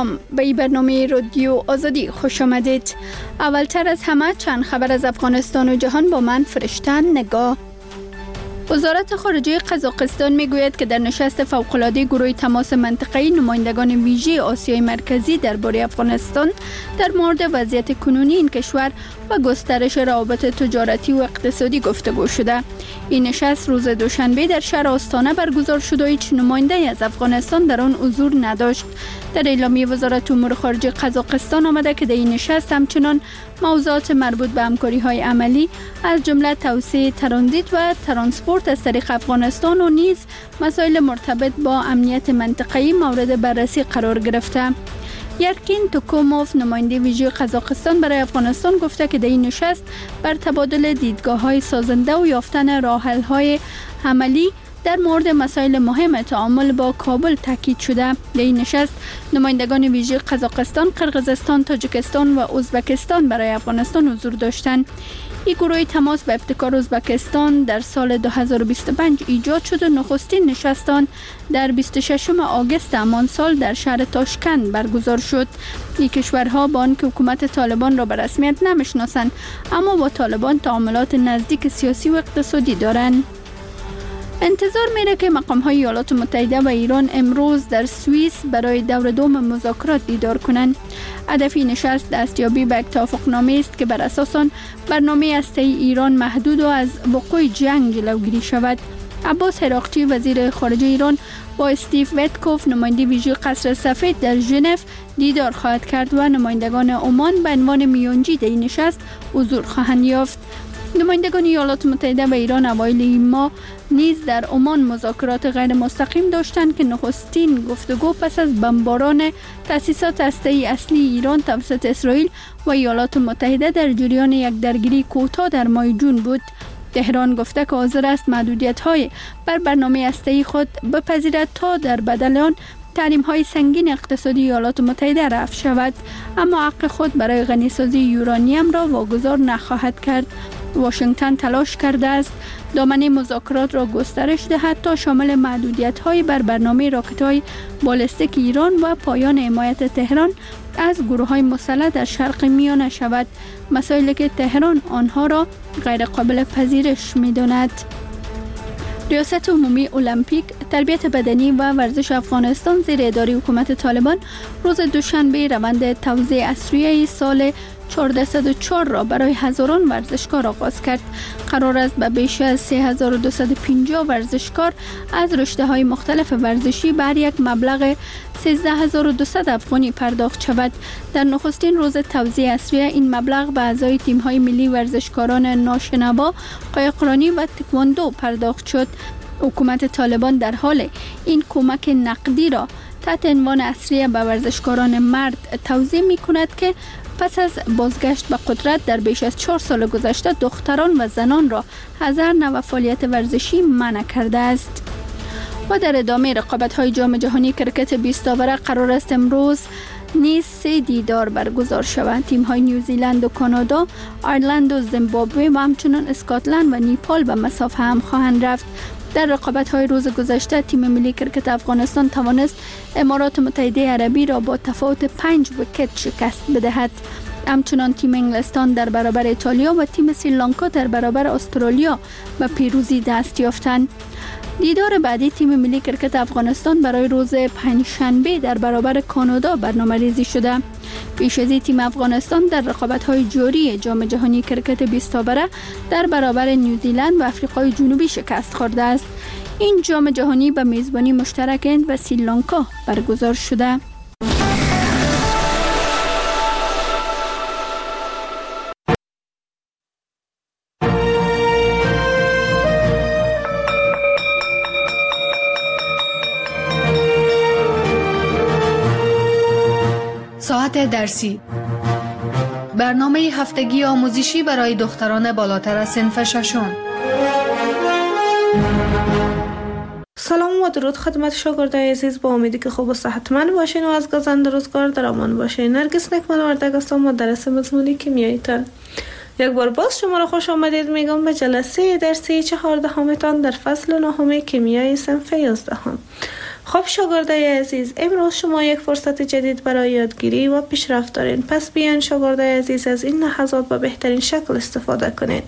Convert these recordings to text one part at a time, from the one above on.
سلام، به این برنامه رادیو آزادی خوش آمدید. اولتر از همه چند خبر از افغانستان و جهان با من فرشته نگاه. وزارت خارجه قزاقستان میگوید که در نشست فوق‌العاده گروه تماس منطقه‌ای نمایندگان ویژه آسیای مرکزی درباره افغانستان در مورد وضعیت کنونی این کشور و گسترش روابط تجارتی و اقتصادی گفتگو شده. این نشست روز دوشنبه در شهر آستانه برگزار شد و هیچ نماینده از افغانستان در آن حضور نداشت. در اعلامیه وزارت امور خارجه قزاقستان آمده که در این نشست همچنان موضوعات مربوط به همکاری‌های عملی از جمله توسعه ترانزیت و ترانسپورت از طریق افغانستان و نیز مسائل مرتبط با امنیت منطقه‌ای مورد بررسی قرار گرفته. یرکین توکوموف نماینده ویژه قزاقستان برای افغانستان گفته که در این نشست بر تبادل دیدگاه‌های سازنده و یافتن راه‌حل‌های عملی در مورد مسائل مهم تعامل با کابل تاکید شده. در این نشست نمایندگان ویژه قزاقستان، قرقیزستان، تاجیکستان و ازبکستان برای افغانستان حضور داشتند. این گروه تماس به ابتکار ازبکستان در سال 2025 ایجاد شد و نخستین نشستان در 26 آگوست همان سال در شهر تاشکند برگزار شد. این کشورها با آنکه حکومت طالبان را به رسمیت نمیشناسند اما با طالبان تعاملات نزدیک سیاسی و اقتصادی دارند. انتظار میره که مقام‌های ایالات متحده و ایران امروز در سوئیس برای دور دوم مذاکرات دیدار کنند. هدف این نشست دستیابی به یک توافقنامه است که بر اساس آن برنامه هسته‌ای ایران محدود و از وقوع جنگ جلوگیری شود. عباس هراقچی وزیر خارجه ایران با استیو ویتکوف نماینده ویژه قصر سفید در ژنو دیدار خواهد کرد و نمایندگان عمان به عنوان میانجی در این نشست حضور خواهند یافت. نمایندگان ایالات متحده و ایران اوایل این ماه نیز در عمان مذاکرات غیر مستقیم داشتند که نخستین گفتگو پس از بمباران تأسیسات هسته‌ای اصلی ایران توسط اسرائیل و ایالات متحده در جریان یک درگیری کوتاه در ماه جون بود. تهران گفته که حاضر است محدودیت‌های بر برنامه هسته‌ای خود بپذیرد تا در بدل آن تحریم‌های سنگین اقتصادی ایالات متحده رفع شود، اما حق خود برای غنیسازی یورانیم را واگذار نخواهد کرد. واشنگتن تلاش کرده است دامنه مذاکرات را گسترش دهد تا شامل محدودیت‌های بر برنامه راکت‌های بالستیک ایران و پایان حمایت تهران از گروه‌های مسلح در شرق میانه شود، مسائلی که تهران آنها را غیر قابل پذیرش می‌داند. ریاست عمومی المپیک، تربیت بدنی و ورزش افغانستان زیر اداره حکومت طالبان روز دوشنبه روند توزیع اسریه سال 1404 را برای هزاران ورزشکار آغاز کرد. قرار است به بیش از 3250 ورزشکار از رشته‌های مختلف ورزشی بر یک مبلغ 13200 افغانی پرداخت شود. در نخستین روز توزیع اسریه این مبلغ به اعضای تیم‌های ملی ورزشکاران ناشنوا، قایقرانی و تکواندو پرداخت شد. حکومت طالبان در حال این کمک نقدی را تحت عنوان اسریه به ورزشکاران مرد توزیع می‌کند که پس از بازگشت به قدرت در بیش از 4 سال گذشته دختران و زنان را از هر نوع فعالیت ورزشی منع کرده است. و در ادامه رقابت‌های جام جهانی کرکت 20 آوره قرار است امروز نیز 3 دیدار برگزار شوند. تیم‌های نیوزیلند و کانادا، ایرلند و زیمبابوه و همچنین اسکاتلند و نیپال به مسافه هم خواهند رفت. در رقابت‌های روز گذشته تیم ملی کرکت افغانستان توانست امارات متحده عربی را با تفاوت 5 ویکت شکست بدهد. همچنان تیم انگلستان در برابر ایتالیا و تیم سریلانکا در برابر استرالیا به پیروزی دست یافتند. دیدار بعدی تیم ملی کرکت افغانستان برای روز پنجشنبه در برابر کانادا برنامه‌ریزی شده. پیش از این تیم افغانستان در رقابت‌های جاری جام جهانی کرکت 20 آوره در برابر نیوزیلند و آفریقای جنوبی شکست خورده است. این جام جهانی به میزبانی مشترک هند و سریلانکا برگزار شده. ساعت درسی، برنامه هفتگی آموزشی برای دختران بالاتر از صنف ششم. سلام و درود خدمت شاگردای عزیز، با امیدی که خوب و صحتمند باشین و از گذشت روزگار در امان باشین. نرگس نکمل وردگ هستم، مدرس مضمون کیمیاییتان. یک بار باز شما را خوش آمدید میگم به جلسه درسی 14 تان در فصل 9 کیمیای صنف 11. خب شاگردای عزیز، امروز شما یک فرصت جدید برای یادگیری و پیشرفت دارین. پس بیاین شاگردای عزیز از این لحظات به بهترین شکل استفاده کنید.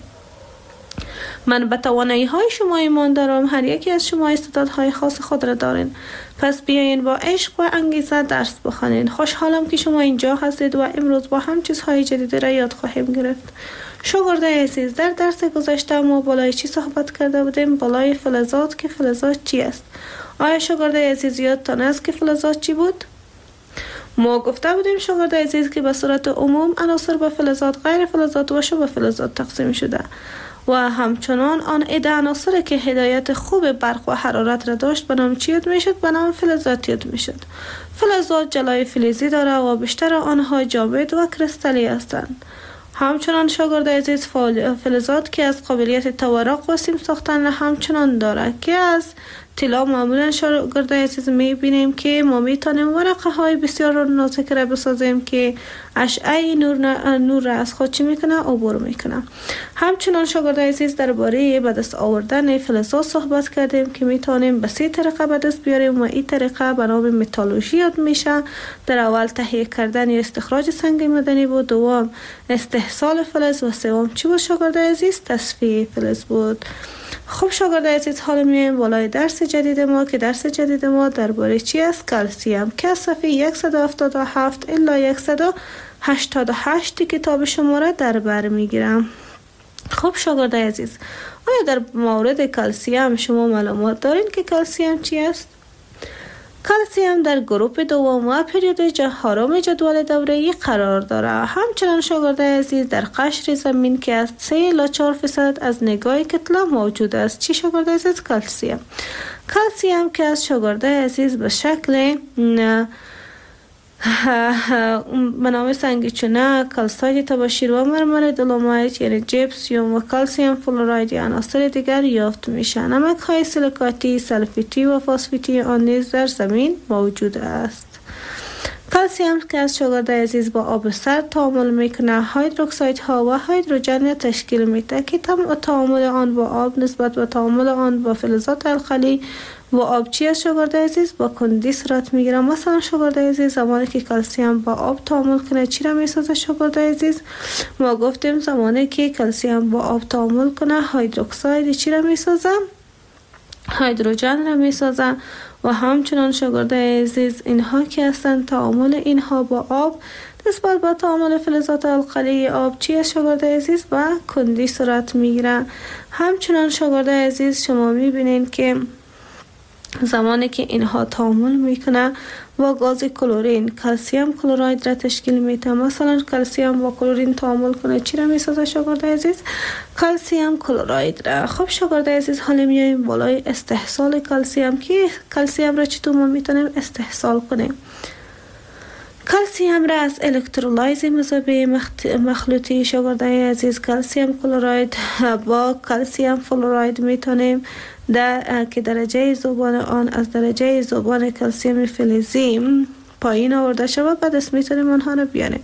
من به توانایی های شما ایمان دارم. هر یکی از شما استعدادهای خاص خود را دارین. پس بیاین با عشق و انگیزه درس بخوانید. خوشحالم که شما اینجا هستید و امروز با هم چیزهای جدید را یاد خواهیم گرفت. شاگردای عزیز، در درس گذشته ما بالای چی صحبت کرده بودیم؟ بالای فلزات. که فلزات چی است؟ آیا شاگردای عزیز یادتان است که فلزات چی بود؟ ما گفته بودیم شاگردای عزیز که به صورت عموم عناصر به فلزات، غیر فلزات و شبه فلزات تقسیم شده و همچنان آن عده عناصر که هدایت خوب برق و حرارت را داشت به نام چی یاد میشد؟ به نام فلزات یاد میشد. فلزات جلای فلزی داره و بیشتر آنها جامد و کریستالی هستند. همچنان شاگردای عزیز فلزات که از قابلیت تورق و سیم ساختن همچنان داره که از طلا معمولا شاگردای عزیز میبینیم که ما میتونیم ورقه های بسیار نازک را بسازیم که اشعه نور را از خود چی میکنه؟ عبور میکنه. همچنان شاگردای عزیز درباره به دست آوردن فلزات صحبت کردیم که میتونیم به 3 طریقه به دست بیاریم و این طریقه به نام متالورژی یاد میشه. در اول تهیه کردن یا استخراج سنگ معدنی بود، دوم استحصال فلز و سوم چی بود شاگردای عزیز؟ تصفیه فلز بود. خب شاگردای عزیز، حالا میایم بالای درس جدید ما که درس جدید ما درباره چی است؟ کلسیم که از صفحه 177 الی 188 کتاب شما را در بر میگیرم. خب شاگردای عزیز، آیا در مورد کلسیم شما معلومات دارین که کلسیم چی است؟ کلسیم در گروپ دوم و پریود هارم جدول دوره‌ای قرار داره. همچنان شاگردای عزیز در قشر زمین که از 3 الی 4% از نگاه کتله موجود است. چی شاگردای عزیز؟ کلسیم. کلسیم که از شاگردای عزیز به شکل منام سنگ چونه، کلساید تباشیر و مرمر دولومایت یعنی جپسیوم و کلسیم فلوراید یا عناصر دیگر یافت میشن. نمک های سیلیکاتی، سلفیتی و فسفیتی آن نیز در زمین موجود است. کلسیم که از شاگردای عزیز با آب سرد تعامل میکنه، هیدروکساید ها و هیدروژن تشکیل میده که تعامل آن با آب نسبت به تعامل آن با فلزات القلی و آب چی از شاگردای عزیز؟ با کندی صورت میگیره. مثلا شاگردای عزیز زمانی که کلسیم با آب تعامل کنه چی را میسازه شاگردای عزیز؟ ما گفتیم زمانی که کلسیم با آب تعامل کنه هیدروکساید چی را میسازه؟ هیدروژن را میسازه. و همچنان شاگردای عزیز اینها که هستند تعامل اینها با آب نسبت به تعامل فلزات القلی آب چی از شاگردای عزیز؟ با کندی صورت میگیره. همچنان شاگردای عزیز شما میبینین که زمانی که اینها تعامل میکنه با گاز کلورین کلسیم کلوراید را تشکیل میده. مثلا کلسیم با کلورین تعامل کنه چی را میسازه شاگردای عزیز؟ کلسیم کلوراید را. خب شاگردای عزیز، حالا میایم بالای استحصال کلسیم که کلسیم را چطور ما میتونیم استحصال کنیم؟ کلسیم را از الکترولایز مذابه مخلوطی شاگردای عزیز کلسیم کلوراید با کلسیم فلوراید میتونیم که درجه ذوبان آن از درجه ذوبان کلسیم فلزی پایین آورده شود. بعد از میتونیم آنها را بیاریم.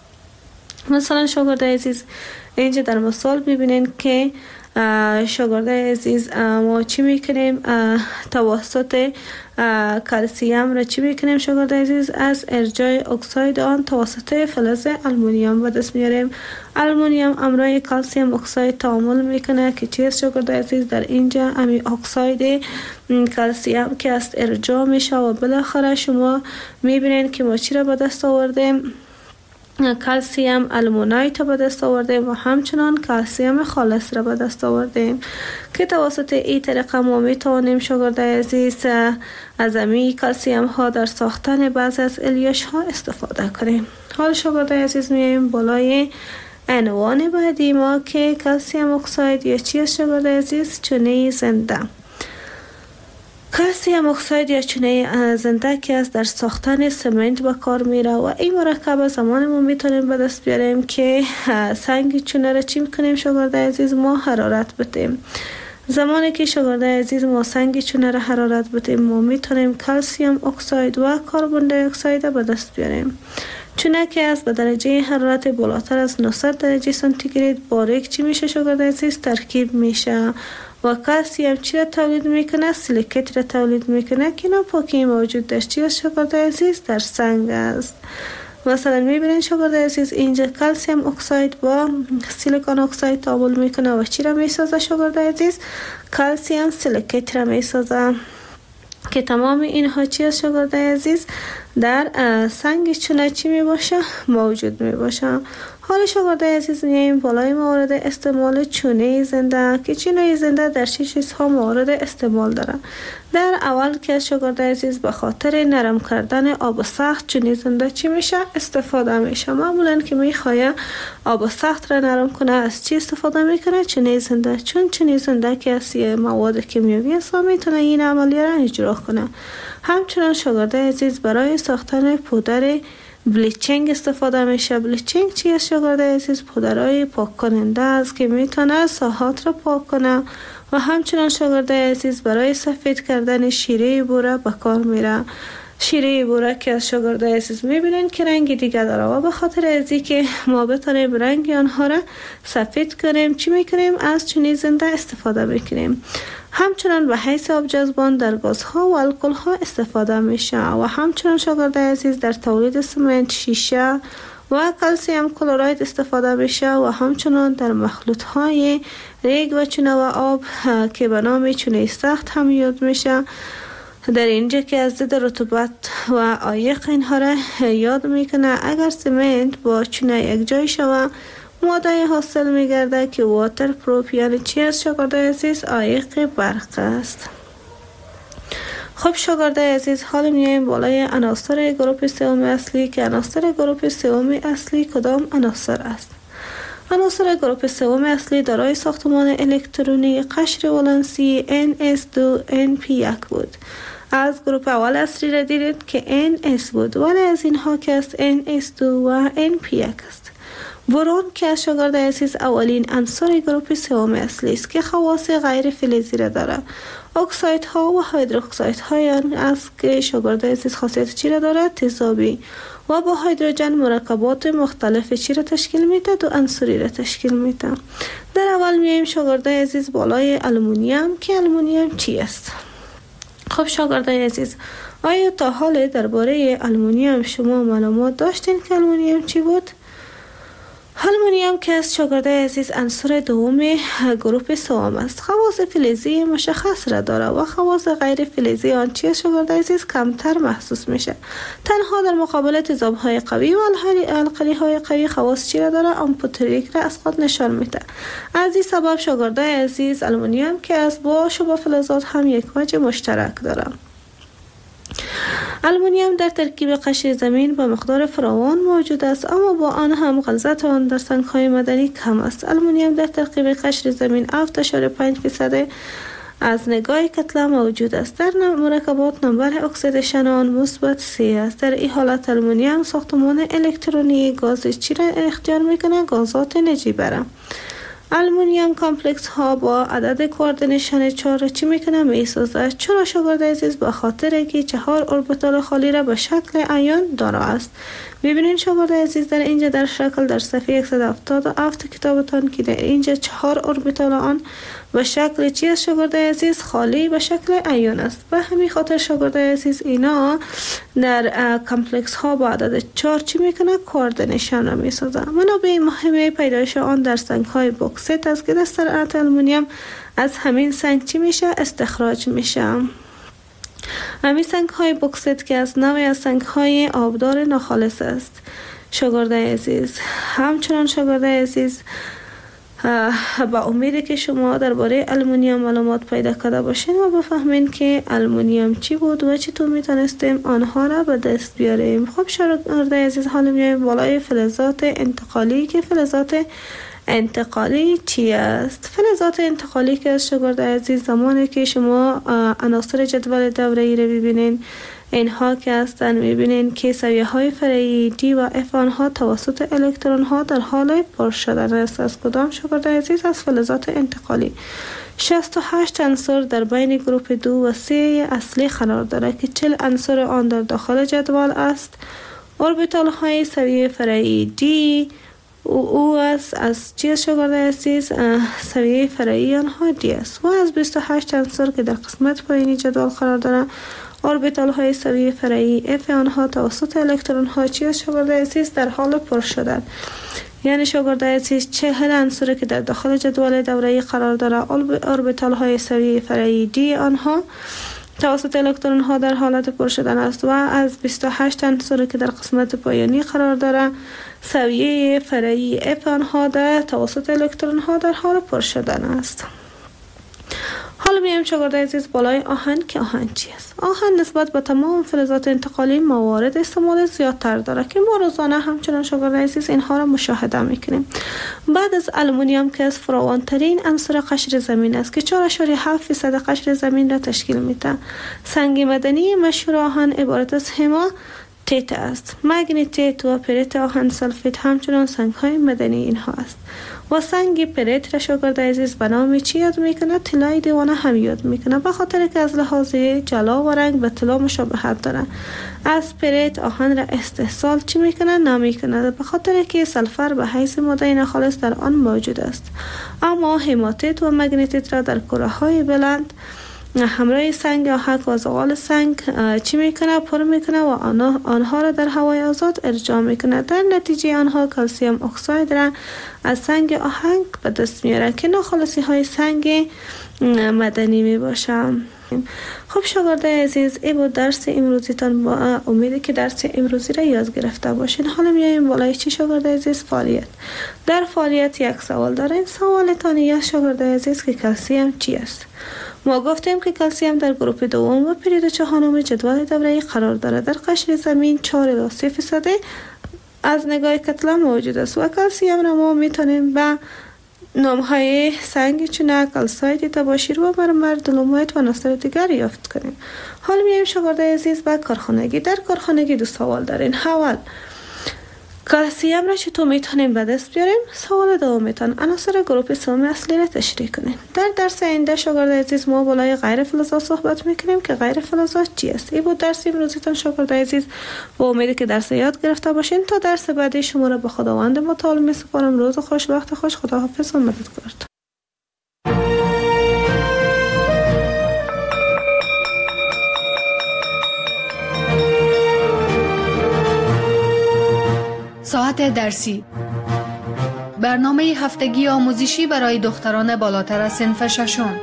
مثلا شاگردای عزیز اینجا در مثال ببینین که شاگردای عزیز ما چی میکنیم؟ توسط کلسیم را چی میکنیم شاگردای عزیز؟ از ارجاع اکساید آن توسط فلز آلومینیوم به دست میاریم. آلومینیوم امرای کلسیم اکساید تعامل میکنه که چیست شاگردای عزیز؟ در اینجا امی اکساید کلسیم که از ارجاع میشه و بالاخره شما میبینین که ما چی را به دست آوردیم؟ کلسیم آلومینایت به دست آوردیم و همچنان کلسیم خالص را به دست آوردیم که توسط این طریقه ما میتوانیم شاگردای عزیز از امی کلسیم ها در ساختن بعضی از الیاش ها استفاده کنیم. حال شاگردای عزیز میایم بالای عنوان بعدی ما که کلسیم اکساید یا چی است شاگردای عزیز؟ چونه زنده. کلسیم اکساید یا چونه زنده که از در ساختن سمنت به کار میره و این مرکب زمان ما میتونیم به دست بیاریم که سنگ چونه را چی میکنیم شاگردای عزیز؟ ما حرارت بدیم. زمانی که شاگردای عزیز ما سنگ چونه را حرارت بدیم ما میتونیم کلسیم اکساید و کربن دی اکساید به دست بیاریم. چونه که از به درجه حرارت بالاتر از 900 درجه سانتیگراد باریک چی میشه شاگردای عزیز؟ ترکیب میشه و کلسیم چی را تولید میکنه؟ سیلیکیت را تولید میکنه که ناپاکی موجود در چی است شاگرد عزیز؟ در سنگ است. مثلا میبینین شاگرد عزیز اینجا کلسیم اکساید با سیلیکون اکساید تعامل میکنه و چی را میسازه شاگرد عزیز؟ کلسیم سیلیکیت را میسازه که تمام اینها چی است شاگرد عزیز؟ در سنگ چونه چی می باشه؟ موجود می باشه. حالا شاگرد عزیز میایم بالای موارد استعمال چونه زنده که چونه زنده در چه چیزها موارد استعمال داره. در اول که شاگرد عزیز به خاطر نرم کردن آب سخت چونه زنده چی میشه؟ استفاده میشه. معمولا که میخواه آب سخت را نرم کنه از چی استفاده میکنه؟ چونه زنده، چون چونه زنده که از مواد کیمیاوی است میتونه این عملیه را اجرا کنه. همچنان شاگرد عزیز برای ساختن پودر بلیچینگ استفاده میشه. بلیچینگ چی است شاگرد عزیز؟ پودرهای پاک کننده است که میتونه ساحات را پاک کنه و همچنان شاگرد عزیز برای سفید کردن شیره بوره به کار میره. شیره بوره که از شاگرد عزیز میبینین که رنگ دیگه داره و به خاطر ازی که ما بتونیم رنگ آنها را سفید کنیم چی میکنیم؟ از چونه زنده استفاده میکنیم. همچنان به حیث آبجذبان در گازها و الکل ها استفاده میشه و همچنان شاگرد عزیز در تولید سمنت، شیشه و کلسیم کلراید استفاده میشه و همچنان در مخلوط های ریگ و چونه و آب که به نام چونه سخت هم یاد میشه. در اینجا که از ضد رطوبت و عایق اینها را یاد میکنه. اگر سمنت با چونه یک جای شوه ماده حاصل میگرده که واتر پروف یعنی چی است شاگرد عزیز؟ عایق برق است. خب شاگرد عزیز حال میایم بالای عناصر گروه سوم اصلی که عناصر گروه سوم اصلی کدام عناصر است؟ عناصر گروه سوم اصلی دارای ساختمان الکترونی قشر ولنسی NS2NP1 بود. از گروه اول اصلی را دیدید که NS بود ولی از اینها که است NS2 و NP1 است. برون که از شاگرد عزیز اولین عنصر گروه سوم اصلی است که خواص غیر فلزی را داره. اکساید ها و هیدروکساید های است که شاگرد عزیز خاصیت چی را داره؟ تیزابی و با هیدروژن مرکبات مختلف چی را تشکیل میده؟ دو عنصری را تشکیل میده. در اول میایم شاگرد عزیز بالای آلومینیوم که آلومینیوم چی است؟ خب شاگرد عزیز آیا تا حال درباره آلومینیوم شما معلومات داشتین که آلومینیوم چی بود؟ آلومینیوم که از شاگرد عزیز عنصر دوم گروه سوم است. خواص فلزی مشخص را داره و خواص غیر فلزی آن چی شاگرد عزیز؟ کمتر محسوس میشه. تنها در مقابل تیزاب های قوی و القلی های قوی خواص چی را داره؟ آمپوتریک را از خود نشان میده. از این سبب شاگرد عزیز آلومینیوم که از با شبه فلزات هم یک وجه مشترک داره. آلومینیوم در ترکیب قشر زمین به مقدار فراوان موجود است اما با آن هم غلظت آن در سنگ‌های معدنی کم است. آلومینیوم در ترکیب قشر زمین 7.5% از نگاه کتله موجود است. در مرکبات نمبر اکسیدیشن آن مثبت 3 است. در این حالت آلومینیوم ساختمان الکترونی گاز چی را اختیار میکنه؟ گازات نجیبه. آلومینیوم کامپلکس ها با عدد کوردینیشن 4 چی میکنه؟ میسازه. چرا شاگرد عزیز؟ به خاطر که 4 اوربیتال خالی را به شکل ایون داره است. میبینین شاگرد عزیز در اینجا در شکل در صفحه 177 کتابتان که در اینجا 4 اوربیتال آن به شکل چی است شاگرد عزیز؟ خالی به شکل ایون است. به همین خاطر شاگرد عزیز اینا در کامپلکس ها با عدد 4 چی میکنه؟ کوردینیشن را میسازه. منابع مهمه پیدایش آن در سنگ های بوکسیت است که در صنعت آلومینیوم از همین سنگ چی میشه؟ استخراج میشه. همین سنگ های بوکسیت که از نوعی از سنگ های آبدار ناخالص است شاگرد عزیز. همچنان شاگرد عزیز با امیده که شما درباره آلومینیوم معلومات پیدا کرده باشین و بفهمین که آلومینیوم چی بود و چطور میتونستیم آنها را به دست بیاریم. خب شاگرد عزیز حالا میایم بالای فلزات انتقالی که فلزات انتقالی چی است؟ فلزات انتقالی که از شاگرد عزیز زمانی که شما عناصر جدول دوره‌ای رو ببینین اینها که هستن میبینین که سویه های فرعی دی و اف آنها توسط الکترون ها در حال پر شدن است. از کدام شاگرد عزیز؟ از فلزات انتقالی. 68 عنصر در بین گروه 2 و 3 اصلی قرار دارد که 40 عنصر آن در داخل جدول است. اوربیتال های سویه فرعی دی او از چی شاگردای عزیز؟ سویه فرعی آنها دی است و از 28 عنصر که در قسمت پایینی جدول قرار دارند اوربیتال های سویه فرعی اف آنها توسط الکترون ها چی از شاگردای عزیز در حال پر شدن. یعنی شاگردای عزیز 40 عنصر که در داخل جدول دوره‌ای قرار دارند اوربیتال های سویه فرعی دی آنها توسط الکترون ها در حالت پر شدن است و از 28 عنصر که در قسمت پایانی قرار دارند سویه فرعی اف آنها در توسط الکترون ها در حال پر شدن است. حالا میایم شاگردای عزیز بالای آهن که آهن چی است؟ آهن نسبت به تمام فلزات انتقالی موارد استعمال زیادتر داره که ما روزانه همچنان شاگردای عزیز اینها را مشاهده میکنیم. بعد از آلومینیوم که از فراوانترین عنصر قشر زمین است که 4.7% قشر زمین را تشکیل میده. سنگ مدنی مشهور آهن عبارت از هماتیت است. مگنیتیت و پریت آهن سلفیت همچنان سنگ های مدنی اینها است. و سنگ پریت را شاگردای عزیز به نام چی یاد میکنه؟ طلای دیوانه هم یاد میکنه، به خاطر که از لحاظ جلا و رنگ به طلا مشابهت داره. از پریت آهن را استحصال چی میکنه؟ نمیکنه، به خاطر که سلفر به حیث ماده ناخالص در آن موجود است. اما هماتیت و مگنیتیت را در کره های بلند همراه سنگ آهک و زغال سنگ چی میکنه؟ پر میکنه و آنها را در هوای آزاد ارجاع میکنه. در نتیجه آنها کلسیم اکساید را از سنگ آهک به دست میاره که ناخالصی های سنگ مدنی میباشه. خب شاگردای عزیز این بود درس امروزیتان، با امیدی که درس امروزی را یاد گرفته باشین. حالا میایم بالای چی شاگردای عزیز؟ فعالیت. در فعالیت یک سوال دارین. سوالتان یک شاگردای عزیز که کلسیم چی است؟ ما گفتیم که کلسیم در گروپ دوم و پرید چهارم جدول دوره‌ای قرار دارد. در قشر زمین 4 الی 3% از نگاه کتله موجود است و کلسیم را ما میتونیم به نامهای سنگ چونه کلساید، تباشیر و مرمر، دولومایت و عناصر دیگر یافت کنیم. حالا میایم شاگردای عزیز به کارخانگی. در کارخانگی 2 سوال دارین. اول کلسیم را چطور میتونیم به دست بیاریم؟ سوال دومیتان عناصر گروپ سوم اصلی را تشریح کنیم. در درس آینده شاگردای عزیز ما بالای غیر فلزات صحبت میکنیم که غیر فلزات چی است. این بود درس امروزیتان شاگردای عزیز، با امیدی که درس یاد گرفته باشین. تا درس بعدی شما را به خداوند متعال میسپارم. روز خوش، وقت خوش، خداحافظ و مددگار. ساعت درسی، برنامه هفتگی آموزشی برای دختران بالاتر از صنف ششم.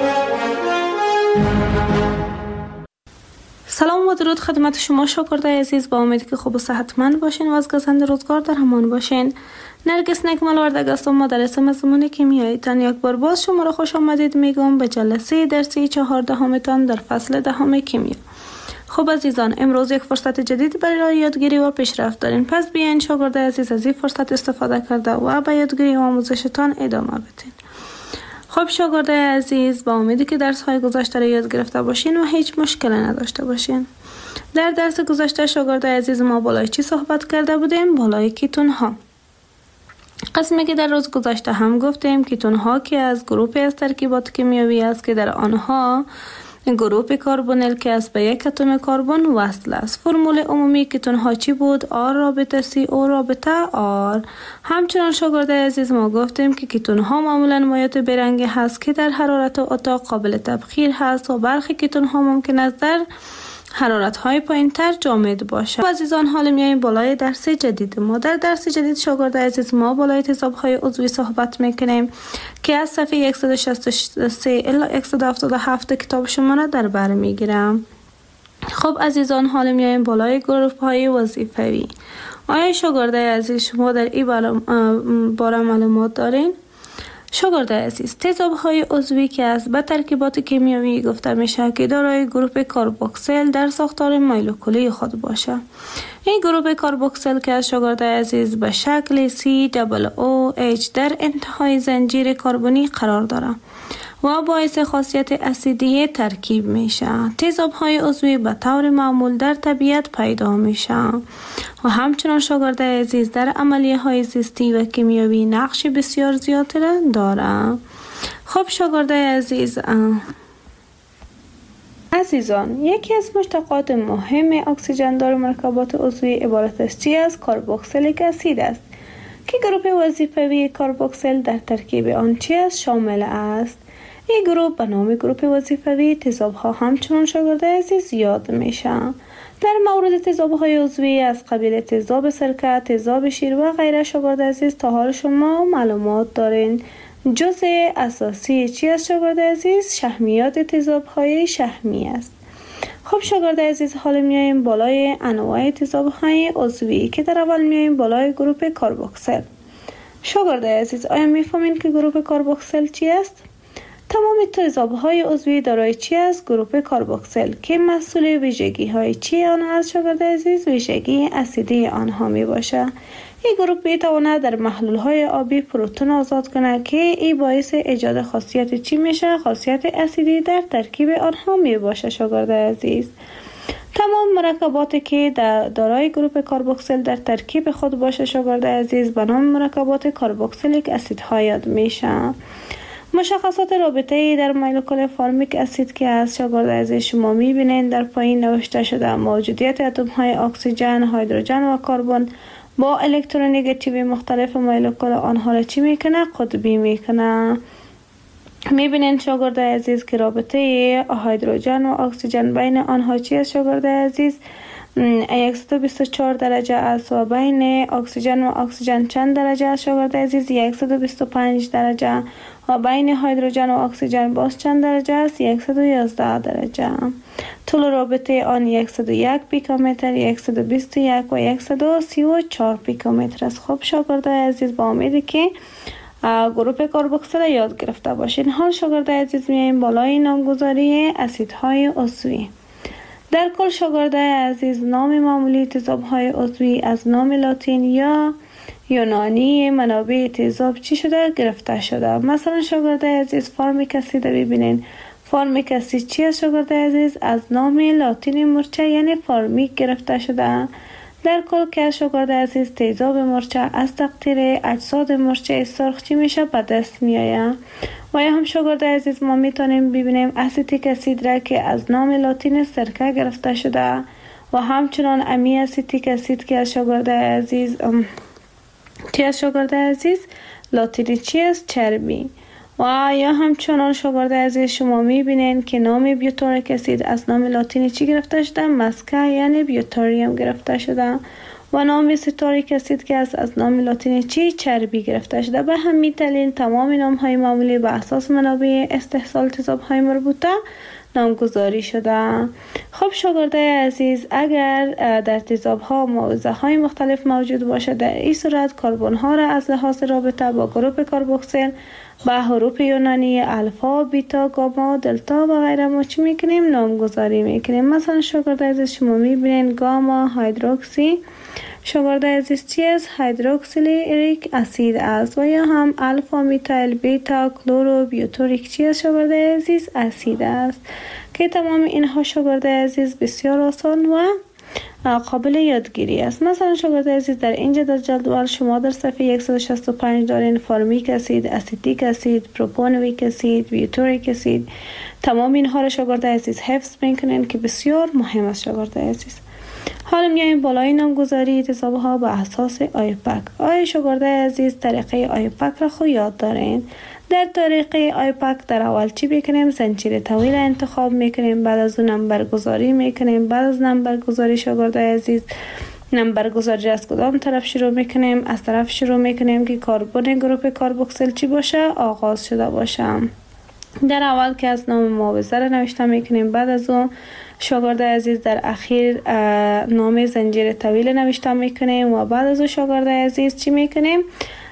سلام و درود خدمت شما شاگردای عزیز، با امید که خوب و صحتمند باشین و از گزند روزگار در امان باشین. نرگس نکمل وردگ هستم، مدرس مضمون کیمیایی تان. یک بار باز شما را خوش آمدید میگم به جلسه درسی 14 تان در فصل 10 کیمیا. خب عزیزان، امروز یک فرصت جدید برای یادگیری و پیشرفت دارین. پس بیاین شاگردای عزیز از این فرصت استفاده کرده و به یادگیری و آموزشتان ادامه بدین. خب شاگردای عزیز، با امیدی که درس های گذشته را یاد گرفته باشین و هیچ مشکلی نداشته باشین. در درس گذشته شاگردای عزیز ما بالای چی صحبت کرده بودیم؟ بالای کیتون ها. قسمی که در روز گذشته هم گفتیم کیتون ها که از گروه از ترکیبات کیمیایی است که در آنها گروپ کربونیل که از به یک اتم کربن وصل است. فرمول عمومی کیتون ها چی بود؟ آر رابطه سی او رابطه آر. همچنان شاگردای عزیز ما گفتیم که کیتون ها معمولا مایات برنگی هست که در حرارت اتاق قابل تبخیر هست و برخی کیتون ها ممکن است در حرارت های پایین تر جامد باشه. عزیزان، حالا میاییم بالای درس جدید ما. در درس جدید شاگردای عزیز ما بالای تضاد های عضوی صحبت میکنیم که از صفحه 163 الی 177 کتاب شما را در بر میگیرم. خب عزیزان، حالا میاییم بالای گروپ های وظیفوی. آیا شاگردای عزیز شما در این باره معلومات دارین؟ شاگردای عزیز، تضادهای عضوی که از به ترکیبات کیمیایی گفته میشه که دارای گروپ کاربوکسیل در ساختار مولکولی خود باشه. این گروپ کاربوکسیل که از شاگردای عزیز به شکل COOH در انتهای زنجیر کربنی قرار داره و باعث خاصیت اسیدی ترکیب میشه. تضادهای عضوی به طور معمول در طبیعت پیدا میشه و همچنان شاگردای عزیز در عملیه های زیستی و کیمیایی نقش بسیار زیادی داره. خب شاگردای عزیزان، یکی از مشتقات مهم اکسیژن دار مرکبات عضوی عبارت است از کربوکسیلیک اسید است که گروه وظیفوی کاربوکسیل در ترکیب آن چی است شامل است. این گروه به نام گروه وظیفوی تیزاب‌ها همچنان شاگرد عزیز یاد میشه. در مورد تیزاب‌های عضوی از قبیل تیزاب سرکه، تیزاب شیر و غیره شاگرد عزیز تا حال شما معلومات دارین. جزء اساسی چی است شاگرد عزیز؟ شحمیات تیزاب‌های شحمی است. خب شاگرد عزیز حالا میایم بالای انواع تیزاب‌های عضوی که در اول میایم بالای گروه کاربوکسیل. شاگرد عزیز آیا میفهمین که گروه کاربوکسیل چی است؟ تمام تیزاب‌های عضوی دارای چی است؟ گروه کاربوکسیل که مسئول ویژگی‌های چی آن است شاگرد عزیز؟ ویژگی اسیدی آنها می باشه. این گروه میتواند در محلول‌های آبی پروتون آزاد کنه که این باعث ایجاد خاصیت چی میشه؟ خاصیت اسیدی در ترکیب آنها می باشه شاگرد عزیز. تمام مرکباتی که دارای گروه کاربوکسیل در ترکیب خود باشه شاگرد عزیز به نام مرکبات کاربوکسیلیک اسیدها یاد میشه. مشخصات رابطه در مولکول فارمیک اسید که از شاگرد عزیز شما میبینید در پایین نوشته شده. موجودیت اتم های اکسیژن، هیدروژن و کربن با الکترونگاتیو مختلف مولکول آنها را چی میکنه؟ قطبی میکنه. میبینید شاگرد عزیز که رابطه هیدروژن و اکسیژن بین آنها چی است شاگرد عزیز؟ 124 درجه است و بین اکسیژن و اکسیژن چند درجه است شاگرد عزیز؟ 125 درجه و بین هیدروژن و اکسیژن باز چند درجه است؟ 111 درجه. طول رابطه آن 101 پیکومتر، 121 و 134 پیکومتر است. خب شاگرد عزیز با امیدی که گروه کاربوکسیل یاد گرفته باشین. حال شاگرد عزیز میایم بالای نامگذاری اسیدهای عضوی. در کل شاگرد عزیز نام معمولی تیزاب‌های عضوی از نام لاتین یا یونانی منابع تیزاب چی شده؟ گرفته شده. مثلا شاگرد عزیز فارمیک اسید ببینین. فارمیک اسید چی است شاگرد عزیز؟ از نام لاتین مرچه یعنی فارمیک گرفته شده. در کل که شاگرد عزیز تیزاب مرچه از تقطیر اجساد مرچه سرخ چی میشه؟ به دست میآید. و یا هم شاگرد عزیز ما میتونیم ببینیم اسیتیک اسید را که از نام لاتین سرکه گرفته شده و همچنان امی اسیتیک اسید که از شاگرد عزیز چی از شاگرد عزیز؟ لاتینی چی است؟ چربی. و یا همچنان شاگرد عزیز شما میبینین که نام بیوتاریک اسید از نام لاتینی چی گرفته شده؟ مسکه یعنی بیوتاریوم گرفته شده و نام ستاریک اسید که از نام لاتینی چی؟ چربی گرفته شده. به همین دلیل تمام نام های معمولی به اساس منابع استحصال تیزاب های مربوطه نامگذاری شده. خب شاگرد عزیز اگر در تیزاب ها موضع های مختلف موجود باشه در این صورت کربن ها را از لحاظ رابطه با گروه کاربوکسیل با حروف یونانی الفا، بیتا، گاما، دلتا و غیره ما چی میکنیم؟ نامگذاری میکنیم. مثلا شاگرد عزیز شما میبینین گاما هیدروکسی شاگرد عزیز چی است؟ هیدروکسیلیک اسید است و یا هم الفا میتایل بیتا کلورو بیوتوریک چی است شاگرد عزیز؟ اسید است که تمام اینها شاگرد عزیز بسیار آسان و قابل یادگیری است. مثلا شاگرد عزیز در اینجا در جدول شما در صفحه 165 دارین فارمیک اسید، اسیتیک اسید، پروپانویک اسید، بیوتوریک اسید. تمام اینها را شاگرد عزیز حفظ میکنین که بسیار مهم است شاگرد عزیز. حالا میایم بالای نامگذاری تیزاب‌ها به اساس آیوپک. آیا شاگرد عزیز طریقه آیوپک را خود یاد دارین؟ در طریقه آیوپک در اول چی میکنیم؟ زنجیر طویل انتخاب میکنیم، بعد از اون نمبر گذاری میکنیم. بعد از نمبر گذاری شاگرد عزیز نمبر گذاری از کدام طرف شروع میکنیم؟ از طرف شروع میکنیم که کربن گروه کاربوکسیل چی باشه؟ آغاز شده باشه. در اول که از نام معاوضه را نوشته میکنیم، بعد از اون شاگرد عزیز در اخیر نام زنجیر طویل نوشته میکنیم و بعد از اون شاگرد عزیز چی میکنیم؟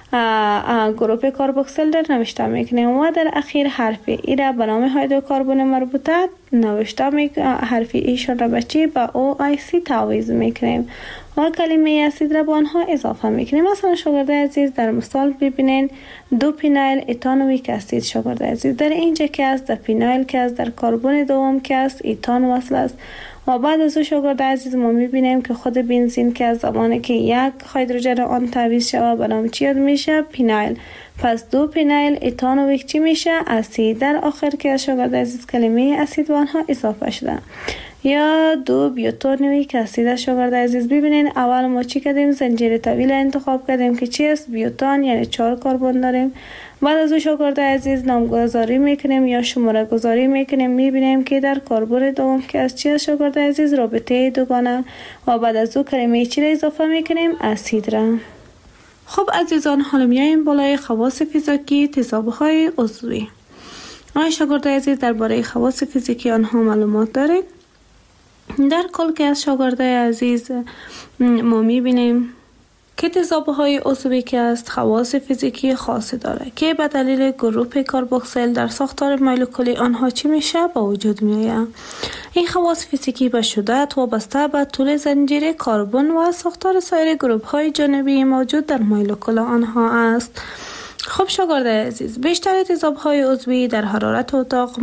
گروه کاربوکسیل را نوشته میکنیم و در اخیر حرف ای را به نام هیدروکربن مربوطه نوشته میکنیم. حرف ایشان را به چی؟ به OIC تعویض میکنیم و کلمه اسید را به آنها اضافه میکنیم. مثلا شاگرد عزیز در مثال ببینین 2 پینایل ایتانویک اسید شاگرد عزیز در اینجا که است، در پینایل که است، در کربن دوم که است ایتان وصل است و بعد از او شاگرد عزیز ما میبینیم که خود بنزین که از زمانی که یک هیدروژن آن تعویض شود به نام چی یاد میشه؟ پینایل. پس 2 پینایل ایتانویک چی میشه؟ اسید. در آخر که شاگرد عزیز کلمه اسید به آنها اضافه شده. یا 2 بیوتانویک اسید. شاگرد عزیز ببینین اول ما چی کردیم؟ زنجیر طویل انتخاب کردیم که چی است؟ بیوتان، یعنی 4 کربن داریم. بعد از او شاگرد عزیز نامگذاری میکنیم یا شماره گذاری میکنیم، میبینیم که در کربن دوم که از چی است شاگرد عزیز؟ رابطه دوگانه. و بعد از او کلمه چی را اضافه میکنیم؟ اسید را. خب عزیزان، حالا میایم بالای خواص فیزیکی تضادهای عضوی. آیا شاگرد عزیز درباره خواص فیزیکی آنها معلومات دارید؟ در کل که از شاگرد عزیز ما میبینیم که تضادهای عضوی که است خواص فیزیکی خاصی داره که به دلیل گروپ کربوکسیل در ساختار مولکولی آنها چی میشه؟ با وجود میآید. این خواص فیزیکی به شدت وابسته به طول زنجیره کربن و ساختار سایر گروپ های جانبی موجود در مولکول آنها است. خب شاگرد عزیز، بیشتر تضادهای عضوی در حرارت اتاق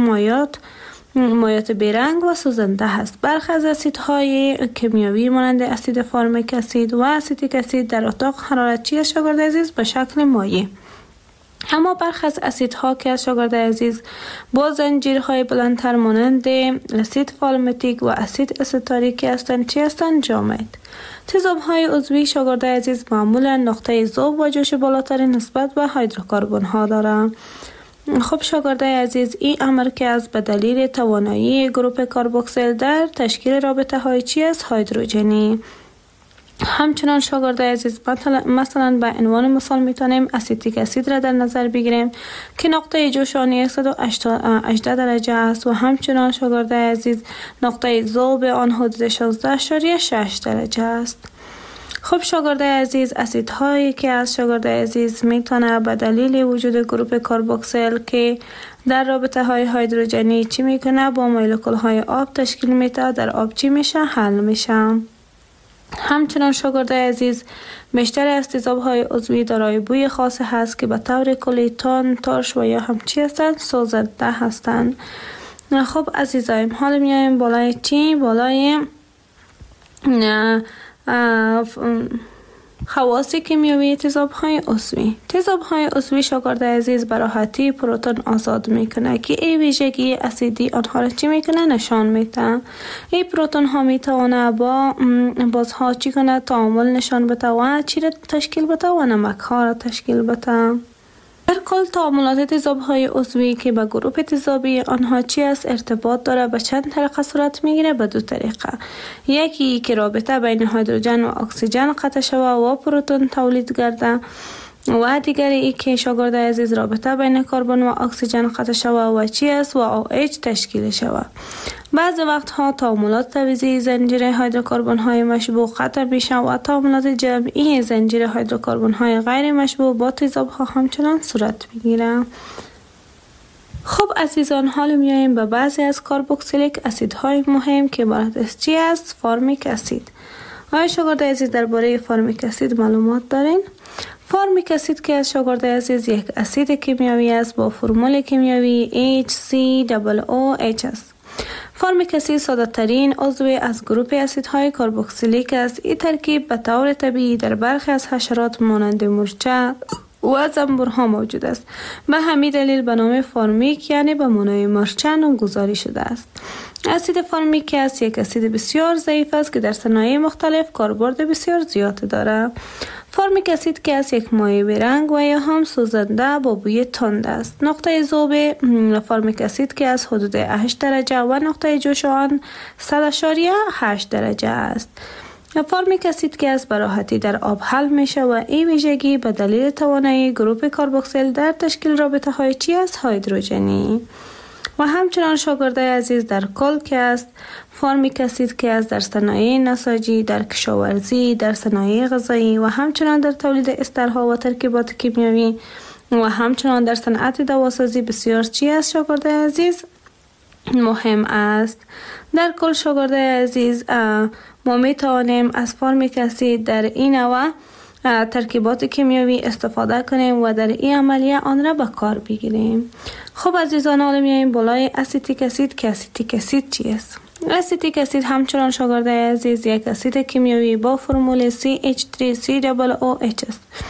مایات بیرنگ و سوزنده هست. برخی از اسیدهای کیمیایی مانند اسید فارمیک اسید و اسیتیک اسید در اتاق حرارت چی شاگرد عزیز؟ به شکل مایع. اما برخی از اسیدها که از شاگرد عزیز با زنجیرهای بلندتر مانند اسید فالمیتیک و اسید استاریک هستند چی هستند؟ جامد. تضادهای عضوی شاگرد عزیز معمولا نقطه ذوب و جوش بالاتری نسبت به هیدروکربن ها دارند. خب شاگرد عزیز، این امر که از به دلیل توانایی گروپ کربوکسیل در تشکیل رابطه های چی است؟ هیدروژنی. همچنان شاگرد عزیز مثلا به عنوان مثال میتونیم اسیتیک اسید را در نظر بگیریم که نقطه جوش آن 118 درجه است و همچنان شاگرد عزیز نقطه ذوب آن حدود 16.6 درجه است. خب شاگرد عزیز، اسیدهایی که از شاگرد عزیز میتونه به دلیل وجود گروپ کربوکسیل که در رابطه های هیدروژنی چی میکنه؟ با مولکول های آب تشکیل میده، در آب چی میشه؟ حل میشه. همچنان شاگرد عزیز بیشتر از تضادهای عضوی دارای بوی خاص هست که به طور کلی تند، ترش و یا هم چی هستند؟ سوزنده هستند. خب عزیزایم، حالا میایم بالای چی؟ بالای خواص کیمیایی تضادهای عضوی. تضادهای عضوی شاگرد عزیز به راحتی پروتون آزاد میکنه که این ویژگی اسیدی آنها را چی میکنه؟ نشان میده. این پروتون ها میتونه با بازها چی کنه؟ تعامل نشان بده و چی را تشکیل بده؟ و نمک ها را تشکیل بده. در کل تعاملات تضادهای عضوی که به گروپ تضادی آنها چی است؟ ارتباط داره. به چند طریقه صورت میگیره؟ به 2 طریقه. یکی که رابطه بین هیدروژن و اکسیژن قطع شوه و پروتون تولید گرده و دیگری ای که شاگرد عزیز رابطه بین کربن و اکسیژن قطع شوه و چی است؟ و OH تشکیل شوه. بعض وقتها تعاملات تعویضی زنجیره هیدروکربن های مشبوع قطع میشه و تعاملات جمعی زنجیره هیدروکربن های غیر مشبوع با تضادها همچنان صورت میگیره. خب عزیزان، حالا میایم به بعضی از کربوکسیلیک اسیدهای مهم که عبارت از چی است؟ فارمیک اسید. آیا شاگرد عزیز درباره فارمیک اسید معلومات دارین؟ فارمیک اسید که از شاگرد عزیز یک اسید کیمیایی است با فرمول کیمیایی HCOOH است. فارمیک اسید ساده ترین عضو از گروپ اسیدهای کربوکسیلیک است. این ترکیب به طور طبیعی در برخی از حشرات مانند مورچه و زنبورها موجود است. به همین دلیل به نام فارمیک یعنی به معنای مورچه نامگذاری شده است. اسید فارمیک است یک اسید بسیار ضعیف است که در صنایع مختلف کاربرد بسیار زیاد دارد. فارمیک اسید که از یک مایع بیرنگ و یا هم سوزنده با بوی تند است. نقطه ذوب فارمیک اسید که از حدود 8 درجه و نقطه جوش آن 100.8 درجه است. فارمیک اسید که از براحتی در آب حل میشه و این ویژگی به دلیل توانایی گروپ کربوکسیل در تشکیل رابطه های چی است؟ هیدروژنی. و همچنان شاگرد عزیز در کل که است فارمیک اسید که از در صنایع نساجی، در کشاورزی، در صنایع غذایی و همچنان در تولید استرها و ترکیبات کیمیایی و همچنان در صنعت دواسازی بسیار چی است شاگرد عزیز؟ مهم است. در کل شاگرد عزیز ما می توانیم از فارمیک اسید در این نوع ترکیبات کیمیایی استفاده کنیم و در این عملیه آن را به کار بگیریم. خب عزیزان، حالا میایم بالای اسیتیک اسید که اسیتیک اسید چی است؟ اسیتیک اسید همچنان شاگرد عزیز یک اسید کیمیایی با فرمول CH3COOH است.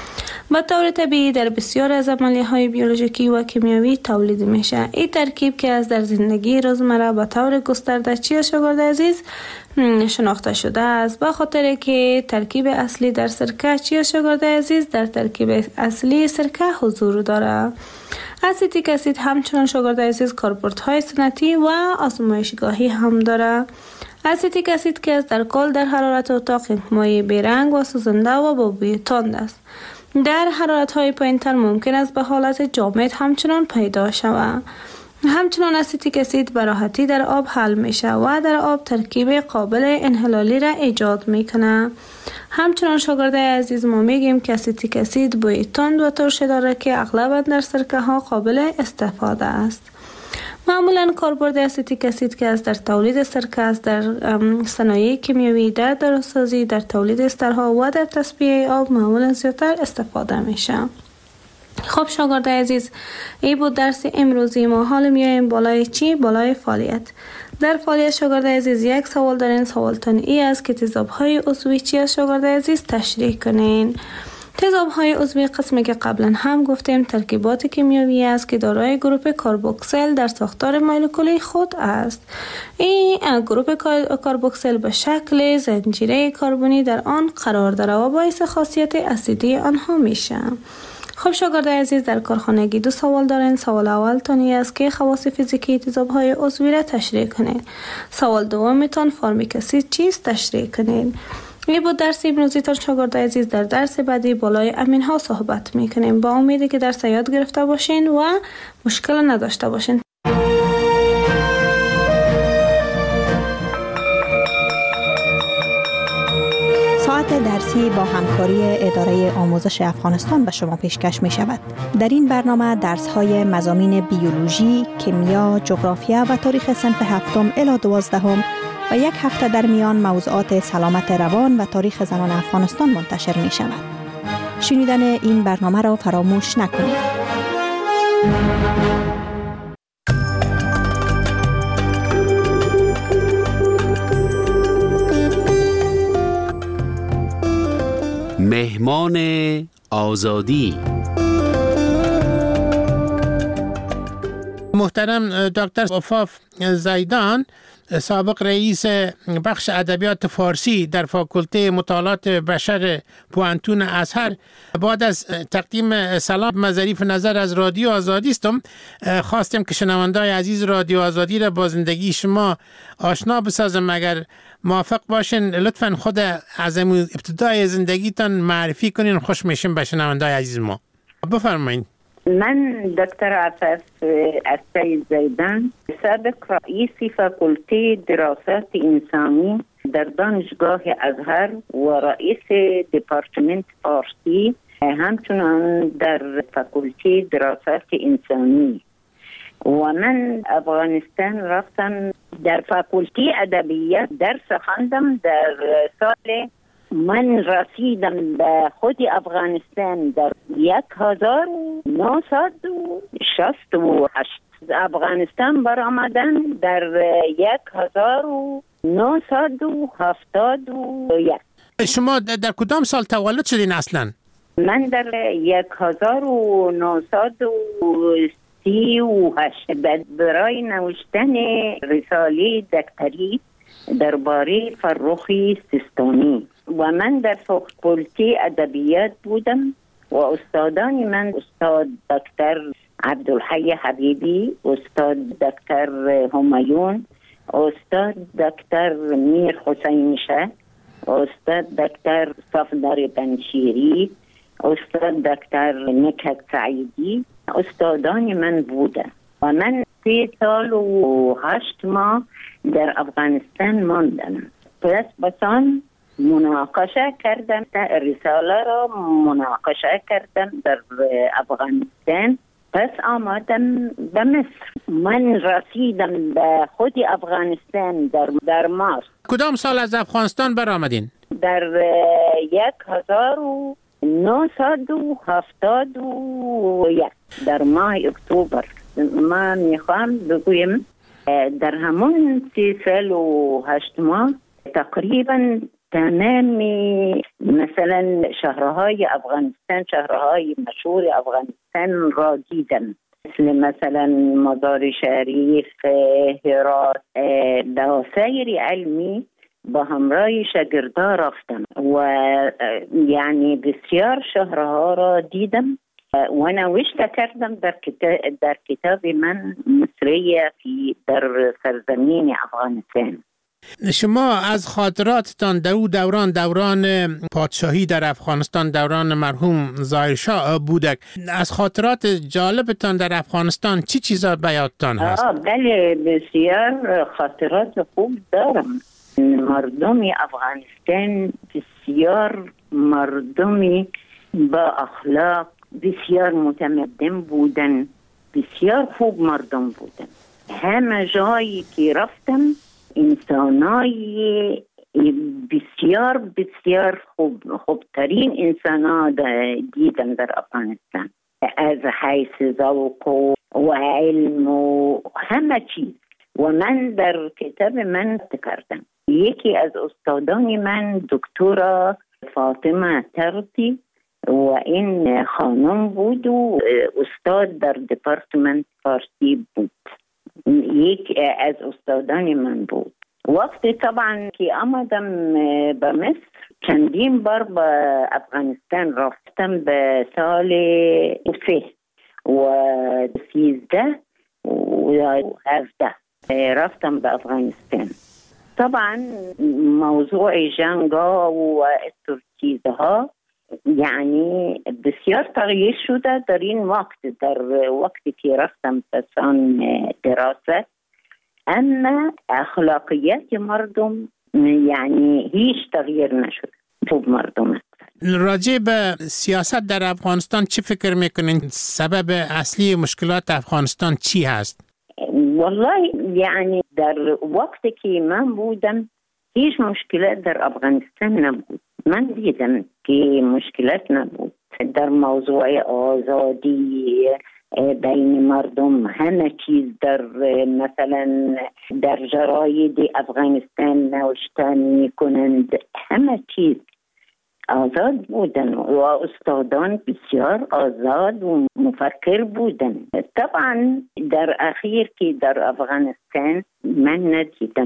به طور طبیعی در بسیار از عملیه‌های بیولوژیکی و کیمیاوی تولید میشه. این ترکیب که از در زندگی روزمره به طور گسترده چی شاگرد عزیز شناخته شده است، به خاطر که ترکیب اصلی در سرکه چی شاگرد عزیز در ترکیب اصلی سرکه حضور داره. اسیتیک اسید همچنان شاگرد عزیز کاربردهای سنتی و آزمایشگاهی هم داره. اسیتیک اسید که از در کل در حرارت اتاق مایع بیرنگ و سوزنده و با بوی تند است. در حرارت‌های پایین‌تر ممکن است به حالت جامد همچنان پیدا شود. همچنان اسیتیک اسید به راحتی در آب حل میشه و در آب ترکیب قابل انحلالی را ایجاد میکنه. همچنان شاگرد عزیز ما میگیم که اسیتیک اسید بوی تند و ترش داره که اغلب در سرکه ها قابل استفاده است. معمولا کاربرد اسیتیک اسید که از در تولید سرکه است، در صنایع کیمیاوی، در درستسازی، در تولید استرها و در تصفیه آب معمولا زیادتر استفاده میشه. خب شاگرد عزیز، این بود درس امروزی ما. حالا میایم بالای چی؟ بالای فعالیت. در فعالیت شاگرد عزیز یک سوال دارین. سوالتان ای است که تیزاب‌های عضوی چی است شاگرد عزیز؟ تشریح کنین. تیزاب‌های عضوی قسمی که قبلا هم گفتیم ترکیبات کیمیاوی است که دارای گروپ کاربوکسیل در ساختار مولکولی خود است. این گروپ کاربوکسیل به شکل زنجیره کربنی در آن قرار دارد و باعث خاصیت اسیدی آنها میشه. خب شاگرد عزیز، در کارخانگی دو سوال دارین. سوال اول تانی است که خواص فیزیکی تیزاب‌های عضوی را تشریح کنین. سوال دوم تان فرمیک اسید چیست تشریح کنین. این بود درس امروزی تان شاگرد عزیز. در درس بعدی بالای امین‌ها صحبت میکنیم. با امیدی که درس یاد گرفته باشین و مشکل نداشته باشین. ساعت درسی با همکاری اداره آموزش افغانستان به شما پیشکش می شود. در این برنامه درس های مضامین بیولوژی، کیمیا، جغرافیا و تاریخ صنف 7 الی 12 و یک هفته در میان موضوعات سلامت روان و تاریخ زنان افغانستان منتشر می شود. شنیدن این برنامه را فراموش نکنید. مهمان آزادی. محترم دکتر عفاف زیدان، سابق رئیس بخش ادبیات فارسی در فاکولته مطالعات بشر پوانتون ازهر، بعد از تقدیم سلام ظریف نظر از رادیو آزادی استم، خواستم که شنونده‌های عزیز رادیو آزادی را با زندگی شما آشنا بسازم. اگر موافق باشین لطفاً خود از ابتدای زندگیتان معرفی کنین، خوش میشیم به شنونده‌های عزیز ما. بفرمایید. من دکتر عفاف السید زیدان، سابق رئیس فاکولته دراسات انسانی در دانشگاه ازهر و رئیس دپارتمنت فارسی، همچنان در فاکولته دراسات انسانی. و من افغانستان رفتم در فاکولته ادبیات درس خواندم. در سال من رسیدم به خود افغانستان در 1968. افغانستان برآمدن در 1971. شما در کدام سال تولد شدین اصلا؟ من در 1938 برای نوشتن رساله دکتری درباره فرخی سیستانی و من در فاکولته ادبیات بودم و استادان من استاد دکتر عبدالحی حبیبی، استاد دکتر همایون، استاد دکتر میر حسین شه، استاد دکتر صفدر بنشیری، استاد دکتر نکهت سعیدی استادان من بودن و من 3 سال و 8 ماه در افغانستان ماندم. پس بسان مناقشه کردم، رساله را مناقشه کردم در افغانستان. پس آمدم به مصر. من رسیدم به خود افغانستان در مارس. کدام سال از افغانستان برآمدین؟ در 1971 در ماه اکتبر. من میخوام بگویم در همون 3 سال و 8 ماه تقریبا تمام مثلا شهرهای افغانستان، شهرهای مشهور افغانستان را دیدم، مثل مثلا مزار شریف، هرات. به سیر علمی با همراه شاگردان رفتم و یعنی بسیار شهرها را دیدم و نوشته کردم در کتاب من مصریه در سرزمین افغانستان. شما از خاطراتتان دوران پادشاهی در افغانستان، دوران مرحوم ظاهرشاه بودک، از خاطرات جالبتان در افغانستان چی چیزا به یادتان هست؟ بله، بسیار خاطرات خوب دارم. مردم افغانستان بسیار مردمی با اخلاق، بسیار متمدن بودن، بسیار خوب مردم بودن. همه جایی که رفتم انسانای بسیار بسیار خوبترین انسانا دیدم در افغانستان، از حیث ذوق و علم و همه چیز. و من در کتاب من کردم، یکی از استادان من دکتر فاطمه ترتی و این خانم بود و استاد در دپارتمنت فارسی بود، یک از استادان من بود. وقتی طبعا که آمدم به مصر چندین بار به افغانستان رفتم، به سال 3 و 13 و 17 رفتم به افغانستان. طبعا موضوع جنگ و چیزها یعنی بسیار تغییر شده در این وقت، در وقتی که رفتم پسان دراسه، اما اخلاقیات مردم یعنی هیچ تغییر نشد. خوب مردم. راجع به سیاست در افغانستان چی فکر میکنین؟ سبب اصلی مشکلات افغانستان چی هست؟ والله یعنی در وقتی که من بودم هیچ مشکلات در افغانستان نبود. من دیدم که مشکلات نبود در موضوع آزادی بین مردم. همه چیز در مثلا در جراید افغانستان نوشتن میکنند، همه چیز آزاد بودن و استادان بسیار آزاد و مفکر بودن. طبعا در اخیر که در افغانستان من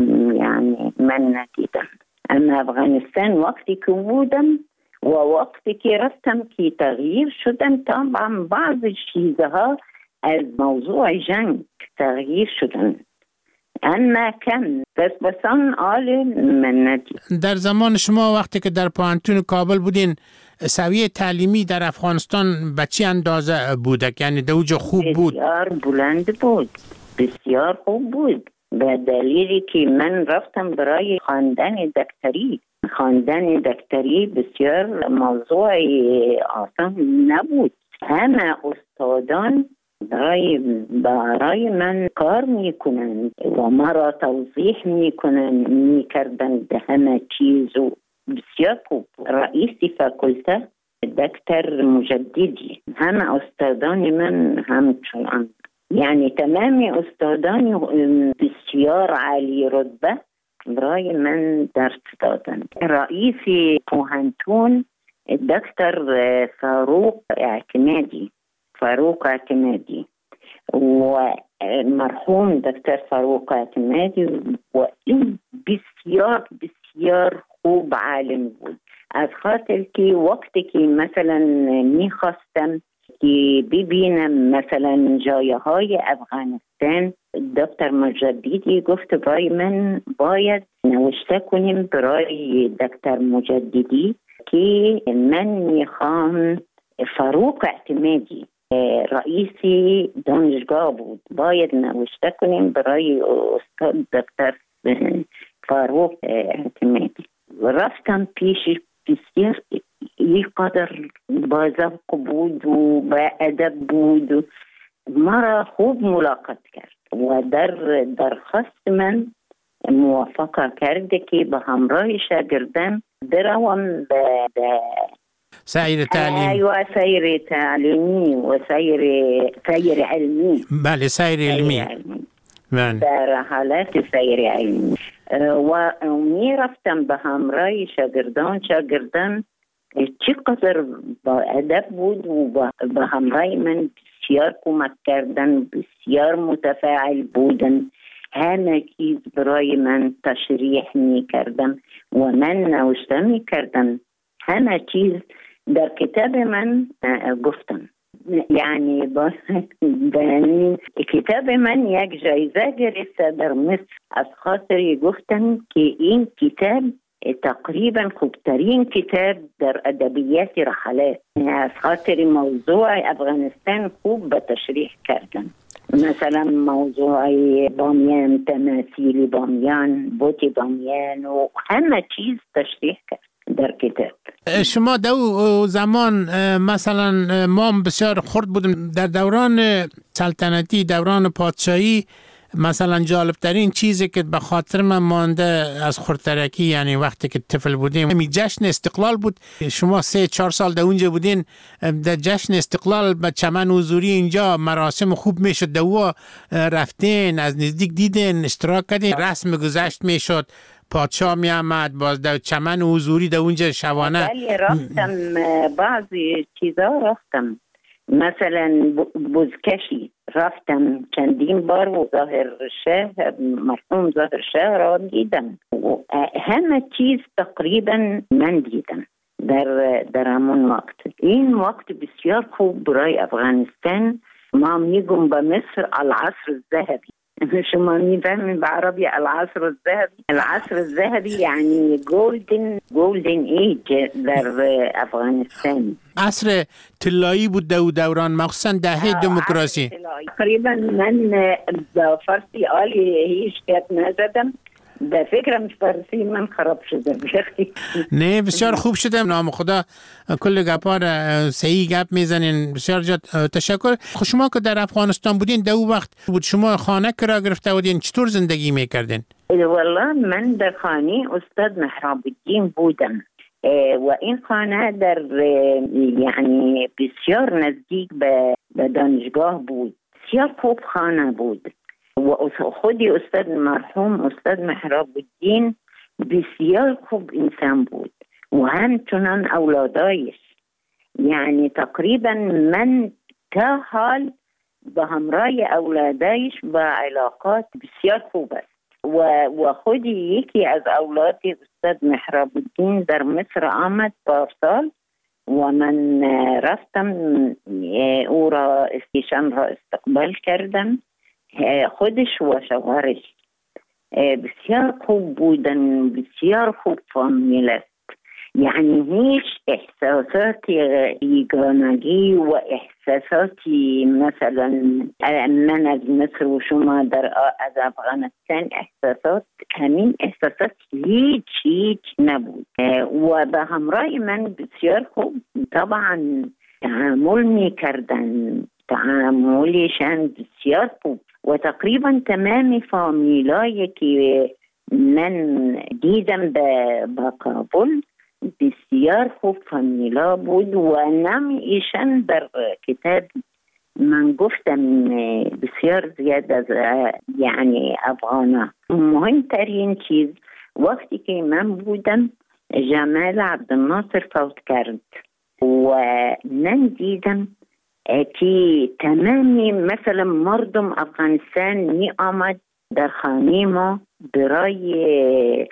ندیدم، اما افغانستان وقتی که بودم و وقتی که رفتم که تغییر شدن، طبعا بعض چیزها از موضوع جنگ تغییر شدن، اما کم بسان آل من ندید. در زمان شما وقتی که در پوهنتون کابل بودین، سویه تعلیمی در افغانستان به چی اندازه بودک؟ یعنی دوجه خوب بود؟ بسیار بلند بود، بسیار خوب بود، به دلیلی که من رفتم برای خواندن دکتری. خواندن دکتری بسیار موضوع آسان نبود. همه استادان برای من کار میکنند و ما را توضیح میکردن به همه چیز و بسیار خوب. رئیس فاکولته دکتر مجددی، همه استادان من همچنان، یعنی تمام استادان بسیار عالی رتبه برای من درس دادن. رئیس پوهنتون دکتر فاروق اعتمادی و مرحوم دکتر فاروق اعتمادی و این بسیار بسیار خوب عالم بود، از خاطر که وقتی که مثلا میخواستم که ببینم مثلا جایهای افغانستان، دکتر مجددی گفت برای من باید نوشته کنیم برای دکتر مجددی که من میخوام فاروق اعتمادی رئیس دانشگاه بود، باید نوشته کنیم برای استاد دکتر فاروق اعتمادی. رفتم پیش، بسیار اینقدر با ذوق بود و با ادب بود و ما را خوب ملاقات کرد و در درخواست من موافقه کرده که به همراه شاگردان بروم به سیر تعلیم. و سیر تعلیمی و سیر علمی. بله، سیر علمی. در حالت سیر علمی و می رفتم به همراه شاگردان چقدر با ادب بود و به همراه من بسیار کمک کردن، بسیار متفاعل بودن، همه چیز برای من تشریح می کردم و من نوشته می کردم، همه چیز در کتاب من گفتم. یعنی با کتاب من یک جایزه گرفته در مصر از خاطر گفتم که این کتاب تقریبا خوبترین کتاب در ادبیات رحلات، از خاطر موضوع افغانستان خوب به تشریح کردن. مثلا موضوع بامیان، تماثیل بامیان، بوت بامیان و همه چیز تشریح کرد در کتاب. شما دو زمان مثلا ما بسیار خرد بودیم در دوران سلطنتی، دوران پادشاهی. مثلا جالب ترین چیزی که به خاطر من مانده از خردترکی، یعنی وقتی که طفل بودیم، می جشن استقلال بود. شما 3-4 سال در اونجا بودین، در جشن استقلال به چمن حضوری اینجا مراسم خوب میشد، دو رفتین از نزدیک دیدین، اشتراک کردین، رسم گذشت میشد، پادشاه می آمد، باز در چمن حضوری در اونجا شبانه. ولی رفتم بعضی چیزا رفتم، مثلا بزکشی رفتم چندین بار و مرحوم ظاهر شاه را دیدم و همه چیز تقریبا من دیدم در همون وقت. این وقت بسیار خوب برای افغانستان. ما میگم به مصر العصر الذهبی. شما میفهمین به عربی العصر الذهبی؟ العصر الذهبی یعنی گولدن ایج در افغانستان. عصر طلایی بود دوران، مخصوصا دهه دموکراسی. تقریبا من به فارسی عالی هیچ کت نزدم، به فکرم فارسی من خراب شده. نه بسیار خوب شده، نام خدا کل گپار صحیح گپ میزنین. بسیار جد تشکر. شما که در افغانستان بودین دو وقت بود، شما خانه کرا گرفته بودین، چطور زندگی میکردین؟ والله من در خانه استاد محراب الدین بودم و این خانه در یعنی بسیار نزدیک به دانشگاه بود، بسیار خوب خانه بود و خودی استاد مرحوم استاد محراب الدین بسیار خوب انسان بود و همچنان اولادایش. یعنی تقریبا من تا حال به همراه اولادایش با علاقات بسیار خوب است و خودی یکی از اولاد استاد محراب الدین در مصر آمد پارسال و من رفتم او را ایشان را استقبال کردم، خودش و شوهرش بسیار خوب بودن، بسیار خوب فامیل است. یعنی هیچ احساسات یگانگی و احساساتی مثلا من از مصر و شما از افغانستان احساسات، همین احساسات هیچ نبود و به همراه من بسیار خوب طبعا تعامل می کردن، تعاملشان بسیار خوب و تقریبا تمام فامیلایی که من دیدم با کابل بسیار خوب فامیلا بود و نام ایشان در کتاب من گفتم بسیار زیاد از یعنی افغانا. مهمترین چیز وقتی که من بودم جمال عبدالناصر فوت کرد و من دیدم که تمامی مثلا مردم افغانستان می آمد در خانه ما برای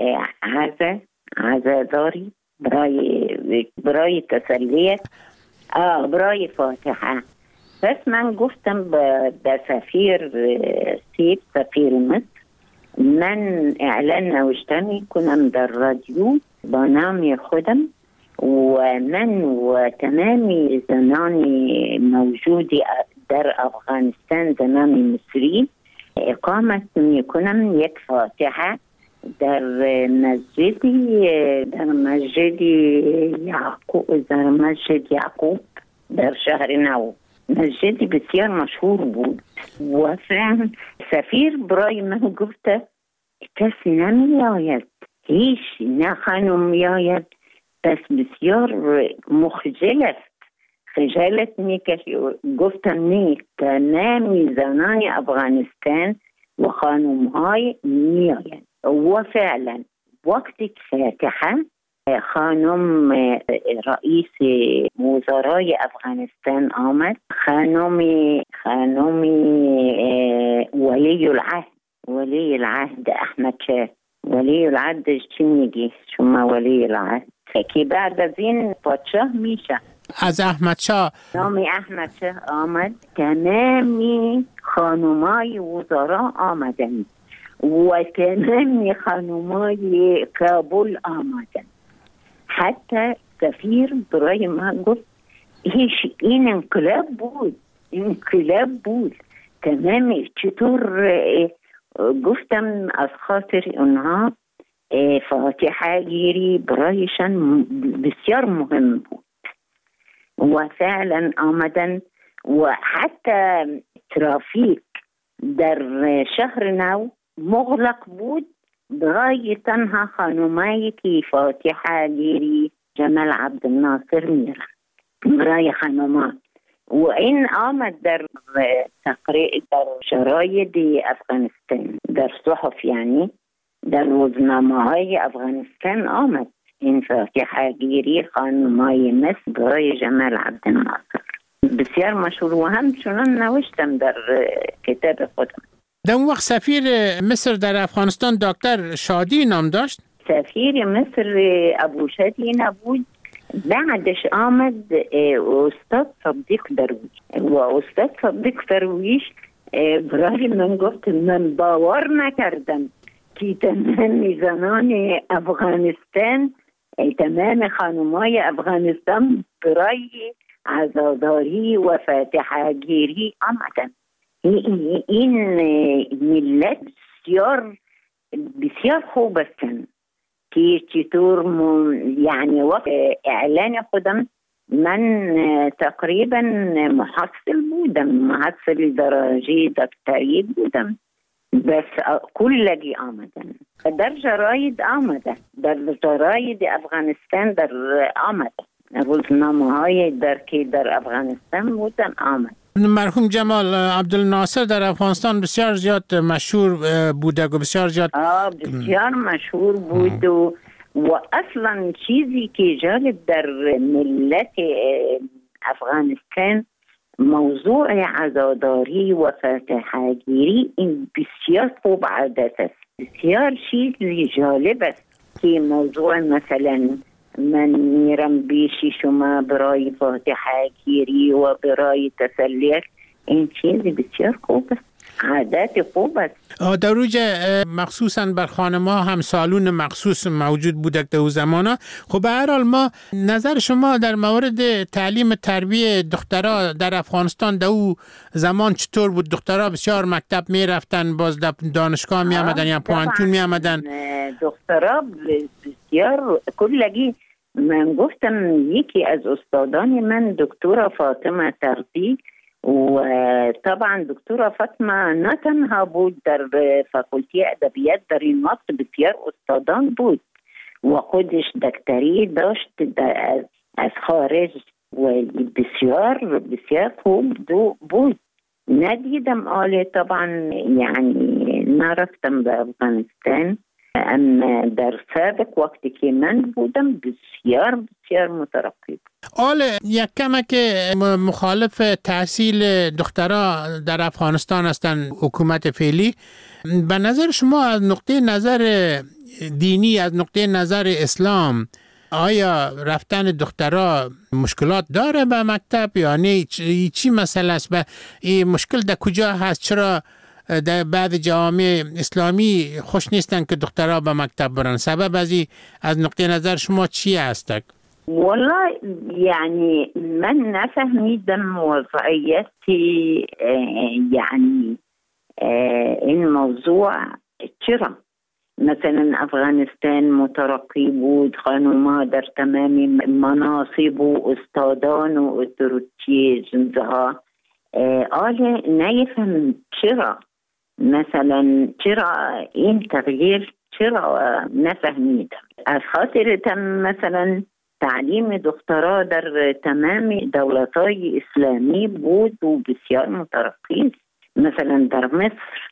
عزاداری، برای تسلیت، برای فاتحه. پس من گفتم به سفیر مصر من اعلان نوشته می کنم در رادیو با نام خودم و من و تمامی زنان موجودی در افغانستان، زنان مصری، اقامت می کنم یک فاتحه در مسجد یعقوب در شهر نو. مسجد بسیار مشهور بود و سفیر برای من گفته کسی نمی آید، هیچ نه خانم می آید، بس بسیار مخجل است، خجالت میکشی. گفتم نه، تمامی زنان افغانستان و خانم های می آید وفعلا وقت فاتحة خانم رئیس وزرای افغانستان آمد، خانم ولی العهد احمد شاه. ولی العهد چی میگی شما؟ ولی العهد که بعد از این پادشاه میشه. از احمد شاه، نام احمد شاه آمد، تمامی خانمای وزرا آمدن و تمامی خانمای کابل آمدن. حتی سفیر برای ما گفت این انقلاب بود. تمامی چطور گفتم از خاطر اونها فاتحه گیری برایشان بسیار مهم بود و فعلا آمدن. و حتی ترافیک در شهر نو مغلق بود برای تنها خانمایی که فاتحه گیری جمال عبدالناصر میرن برای خانمان. و این آمد در تقریب در شراید افغانستان، در صحف، یعنی در روزنامه های افغانستان آمد این فاتحه گیری خانمای مصر برای جمال عبدالناصر. بسیار مشهور و همچنان نوشتم در کتاب خودم. در اون وقت سفیر مصر در افغانستان دکتر شادی نام داشت؟ سفیر مصر ابو شادی نبود، بعدش آمد استاد صدیق درویش. و استاد صدیق درویش برای من گفت من باور نکردم که تمام زنان افغانستان، تمام خانمای افغانستان برای عزاداری و فاتحه گیری آمدن. این ملت بسیار خوب هستن که چطور یعنی وقت اعلان خودم من تقریبا محصل درجه دکتری بودم، بس کلگی آمدن در جراید آمده، در جراید افغانستان در آمده، روزنامه های در افغانستان بودن آمد. مرحوم جمال عبدالناصر در افغانستان بسیار زیاد مشهور بوده و بسیار مشهور بود و اصلا چیزی که جالب در ملت افغانستان موضوع عزاداری و فاتحه گیری این بسیار خوب عادت است. بسیار چیزی جالب است که موضوع مثلا من میرم بیشی شما برای فاتحه گیری و برای تسلیت، این چیزی بسیار خوب است، عادت خوب است. در روز مخصوصا بر خانم‌ها هم سالون مخصوص موجود بوده در اون زمانا. خب به هر حال ما نظر شما در مورد تعلیم تربیه دخترها در افغانستان در اون زمان چطور بود؟ دخترها بسیار مکتب میرفتن، باز دانشگاه می آمدن یا پوانتون می آمدن؟ دخترها بسیار کلگی. من گفتم یکی از استادان من دکتر فاطمه ترزی و طبعا دکتر فاطمه نه تنها بود در فاکولتی ادبیات، در این وقت بسیار استادان بود و خودش دکتری داشت از خارج و بسیار خوب بود. ندیدم آله طبعا، یعنی نرفتم به افغانستان، اما در سابق وقتی که من بودم بسیار مترقب. یک کمک مخالف تحصیل دخترها در افغانستان هستند حکومت فعلی. به نظر شما از نقطه نظر دینی، از نقطه نظر اسلام، آیا رفتن دخترها مشکلات داره به مکتب یا نه؟ چی مسئله است؟ این مشکل در کجا هست؟ چرا در بعض جوامع اسلامی خوش نیستن که دخترها به مکتب برن؟ سبب از نقطه نظر شما چی هست؟ والله یعنی من نفهمیدم وضعیتی، یعنی این موضوع چرا مثلا افغانستان مترقی بود، خانوما در تمام مناصب و استادان و اتروتی جنزها، آله نیفهم چرا مثلا چرا این تغییر، چرا نفهمیدم. از خاطر مثلا تعلیم دخترها در تمام دولت‌های اسلامی بود و بسیار مترقی. مثلا در مصر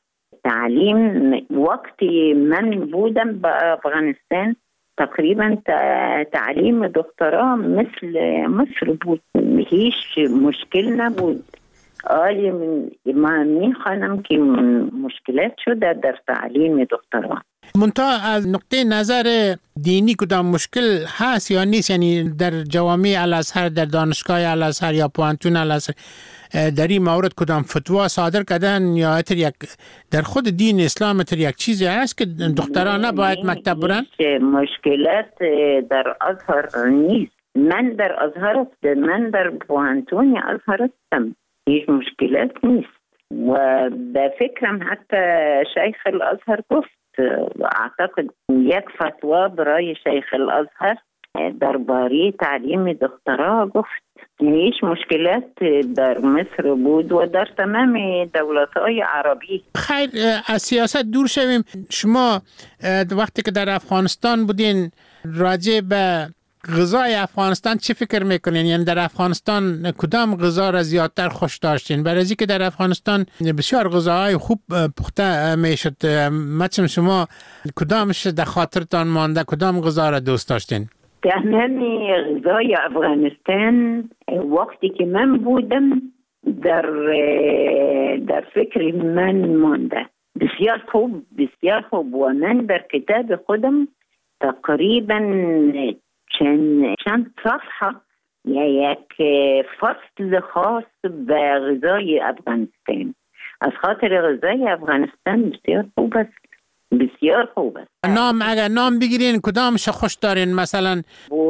تعلیم وقتی من بودم با افغانستان تقریبا تعلیم دکترا مثل مصر بود، هیچ مشکل نبود. آلی ما میخوانم که مشکلات شده در تعلیم دکترا. منتها از نقطه نظر دینی کدام مشکل هست یا نیست؟ یعنی در جوامع الازهر، در دانشگاه الازهر یا پوانتون الازهر در این مورد کدام فتوا صادر کردن یا در خود دین اسلام یک چیزی هست که دختران نباید مکتب برن؟ مشکلات در ازهر نیست. من در پوانتون ازهر هستم، هیچ مشکلات نیست. و به فکرم حتی شیخ الازهر گفت، اعتقد یک فتوا برای شیخ الازهر درباره تعلیم دکترا گفت. هیچ مشکلات در مصر بود و در تمام دولت‌های عربی. خیر، از سیاست دور شویم. شما وقتی که در افغانستان بودین راجع به غذای افغانستان چی فکر میکنین؟ یعنی در افغانستان کدام غذا را زیادتر خوش داشتین؟ برای اینکه در افغانستان بسیار غذاهای خوب پخته میشد. مثلا شما کدامش در خاطرتان مانده؟ کدام غذا را دوست داشتین؟ تمام غذای افغانستان وقتی که من بودم در فکر من مانده. بسیار خوب و من در کتاب خودم تقریبا چند صفحه یا یک فصل خاص به غذای افغانستان. از خاطر غذای افغانستان بسیار خوب است. اگر نام بگیرین کدامش خوش دارین؟ مثلا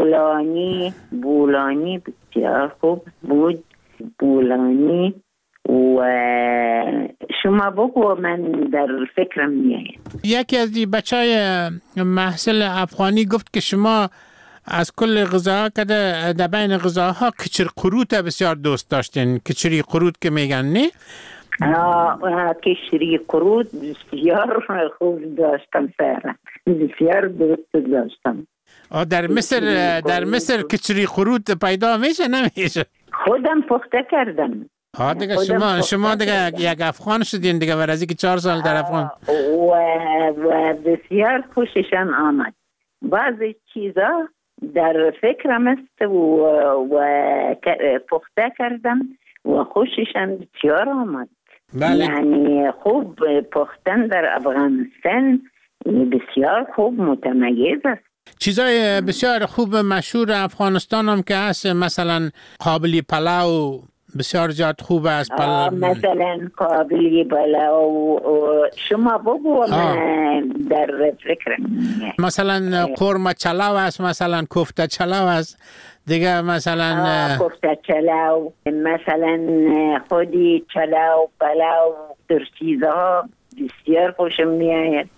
بولانی بسیار خوب بود. بولانی و شما بگو، من در فکرم میاید. یکی از دی بچهای محصل افغانی گفت که شما از کل غذاها که در بین غذاها کچر قروت بسیار دوست داشتین. کچری قروت که میگن نه؟ کشری قروت بسیار خوب داشتم سارا، بسیار دوست داشتم. در مصر کچری قروت پیدا میشه نمیشه؟ خودم پخته کردم. دیگه شما دیگه یک افغان شدین دیگه، ورزی که 4 سال در افغان. و بسیار خوششم آمد. بعضی چیزا در فکرم است و پخته کردم و خوششم بسیار آمد. بله. یعنی خوب پختن در افغانستان بسیار خوب متمیز است. چیزای بسیار خوب مشهور افغانستان هم که هست، مثلا قابلی پلاو بسیار زیاد خوب است. مثلا قابلی پلاو شما بگو، در فکرم. مثلا قرمه چلاو است، مثلا کوفته چلاو است دیگه، مثلا کوفته چلاو، مثلا خودی چلاو پلاو، در چیزها بسیار خوشم میآید.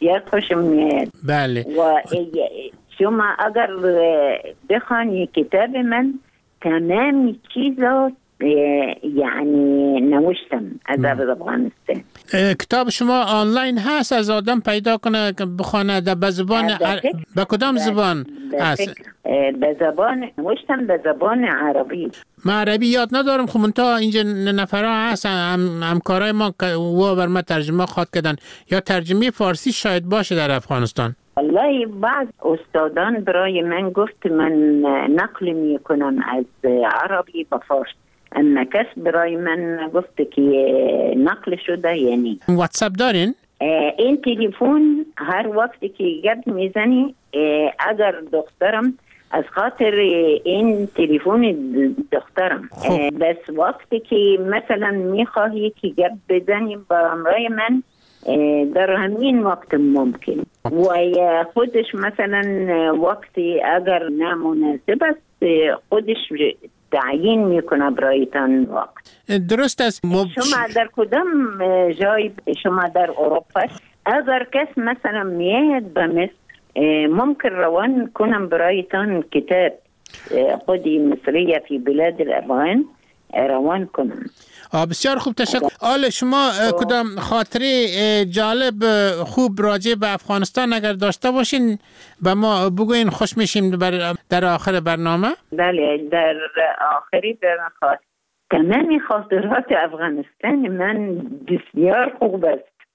بله. و شما اگر بخوانی کتاب من تمام چیزا یعنی نوشتم از افغانستان. کتاب شما آنلاین هست؟ از آدم پیدا کنه که بخونه؟ به زبان به کدام زبان هست؟ به زبان نوشتم، به زبان عربی. من عربی یاد ندارم. خب منتها اینجا نفرها هست همکارای ما که و بر ما ترجمه خواد کردن، یا ترجمه فارسی شاید باشه در افغانستان. والله بعض استادان برای من گفت من نقل می کنم از عربی به فارسی، اما کس برای من گفت که نقل شده. یعنی واتساپ دارین؟ این تلفن هر وقتی که گپ میزنی، اگر دخترم از خاطر این تلفن دخترم، بس وقتی که مثلا میخواهی که گپ بزنی با همراه من در همین وقت ممکن، و خودش مثلا وقتی اگر نامناسب است خودش تعیین میکنه برایتان وقت. درست است. شما در کدام جای، شما در اروپا، اگر کس مثلا میاد به مصر ممکن روان کنم برایتان کتاب خودی مصریه فی بلاد الافغان روان کنم. بسیار خوب، تشکر. آل شما کدام خاطره جالب خوب راجع به افغانستان اگر داشته باشین به ما بگوین، خوش میشیم در آخر برنامه. بله، در آخری برنامه تمام خاطرات افغانستان من بسیار خوب است.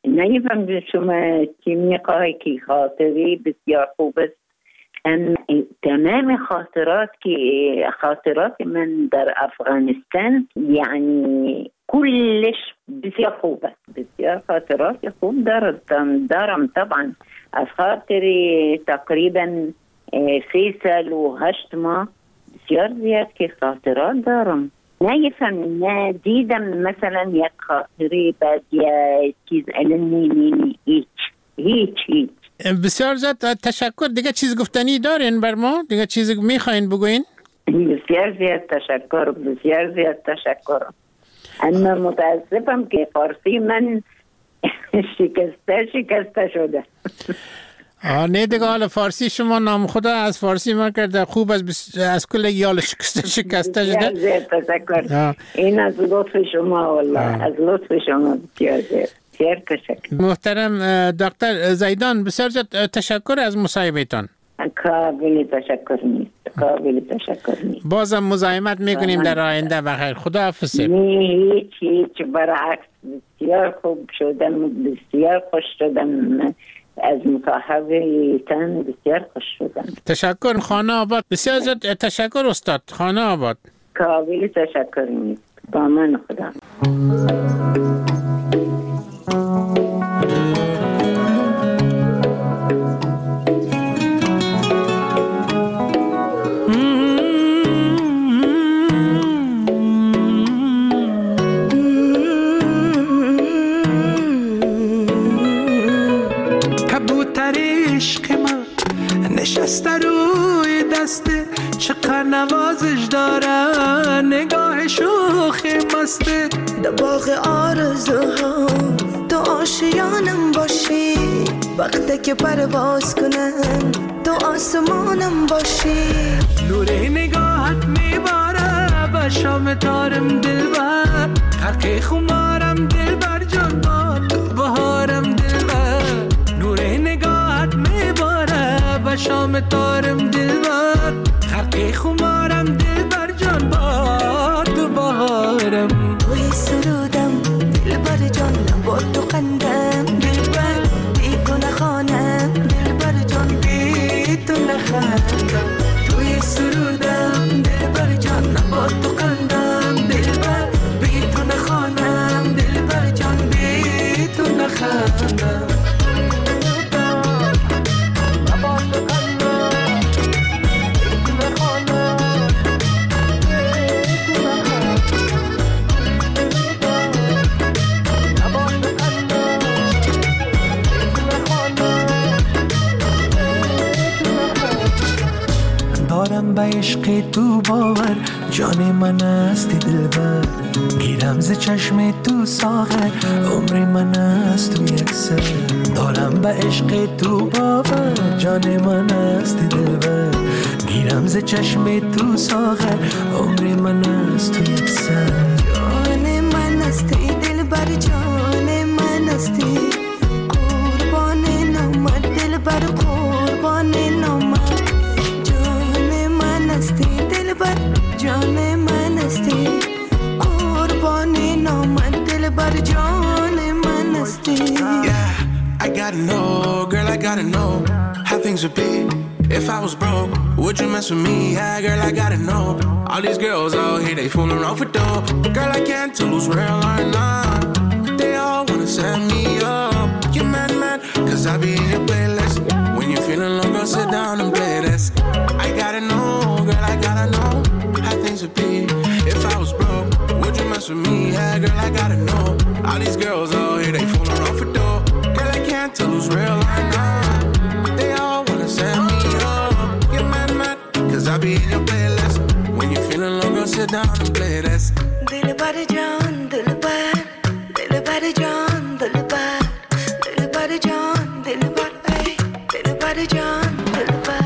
نمیفهم شما چی میخواهی که خاطری بسیار خوب است. تمام خاطرات من در افغانستان یعنی کلش بسیار خوب است. بسیار خاطرات خوب دارم طبعا. از خاطر تقریبا 3 سال و 8 ماه بسیار زیاد که خاطرات دارم. نه دیدم مثلا یک خاطری بعد یا چیز علمی هیچ. بسیار زیاد تشکر. دیگه چیز گفتنی دارین بر ما؟ دیگه چیزی میخواین بگوین؟ بسیار زیاد تشکر. اما متاسفم که فارسی من شکسته شده. نه دیگه حالا فارسی شما نام خدا از فارسی ما کرده خوب از کل یال شکسته شده. بسیار تشکر. این از لطف شما والله. از لطف شما بسیار تشکر. محترم دکتر زیدان بسیار تشکر از مصاحبهتان. قابل تشکر نیست. بازم مزاحمت میکنیم در آینده. بخیر. خدا حافظ. هیچ برعکس بسیار خوب شدم. بسیار خوش شدم از مصاحبه‌تان. بسیار خوش شدم. تشکر. خانه آباد. بسیار زیاد تشکر استاد. خانه آباد. قابل تشکر نیست. با من خدا. نشسته روی دسته چقدر نوازش داره نگاه شوخی مسته در باغ آرزوها تو آشیانم باشی وقتی که پرواز کنم تو آسمانم باشی نور نگاهت میباره به شام تارم دلبر غرق خمارم دلبر جان با تو بهارم دلبر نور نگاهت میباره به شام تارم دلبر غرق خمارم دلبر جان با تو بهارم توی سرودم دلبر جان با تو قندم دلبر بی تو نخوانم دلبر جان بی تو نخوانم توی سرودم دلبر جان با تو قندم دلبر بی تو نخوانم دلبر جان بی تو نخوانم دارم به عشق تو باور جان من هستی دلبر گیرم ز چشم تو ساغر عمر من هست تو یک سر دارم به عشق تو باور جان من هستی دلبر گیرم ز چشم تو ساغر عمر من هست تو یک سر جان من هستی دلبر جان من هستی قربان نامت دلبر قربان نامت دلبر جان من هستی قربان نامت دلبر جان من هستی. I gotta know, girl, I gotta know how things would be if I was broke. Would you mess with me? Yeah, girl, I gotta know. All these girls out here, they fooling off with dope. Girl, I can't tell who's real or not. They all wanna set me up. You mad, cause I be in your playlist. When you're feeling low, go sit down and play this. I gotta know, girl, I gotta know how things would be if I was broke. Would you mess with me? Yeah, girl, I gotta know. All these girls out here, they fooling off with dope. Girl, I can't tell who's real or not. They all wanna set me up. You're mad, cause I be in your playlist. When you're feeling low, go sit down and play this. Dilbar John, Dilbar, Dilbar John, Dilbar, Dilbar John, Dilbar, hey, Dilbar John, Dilbar.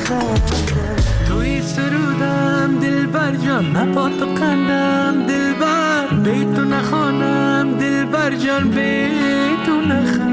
توی سرودم دلبر جان، نپا تو قندم دلبر، بی تو نخوانم دلبر جان، بی تو نخوانم.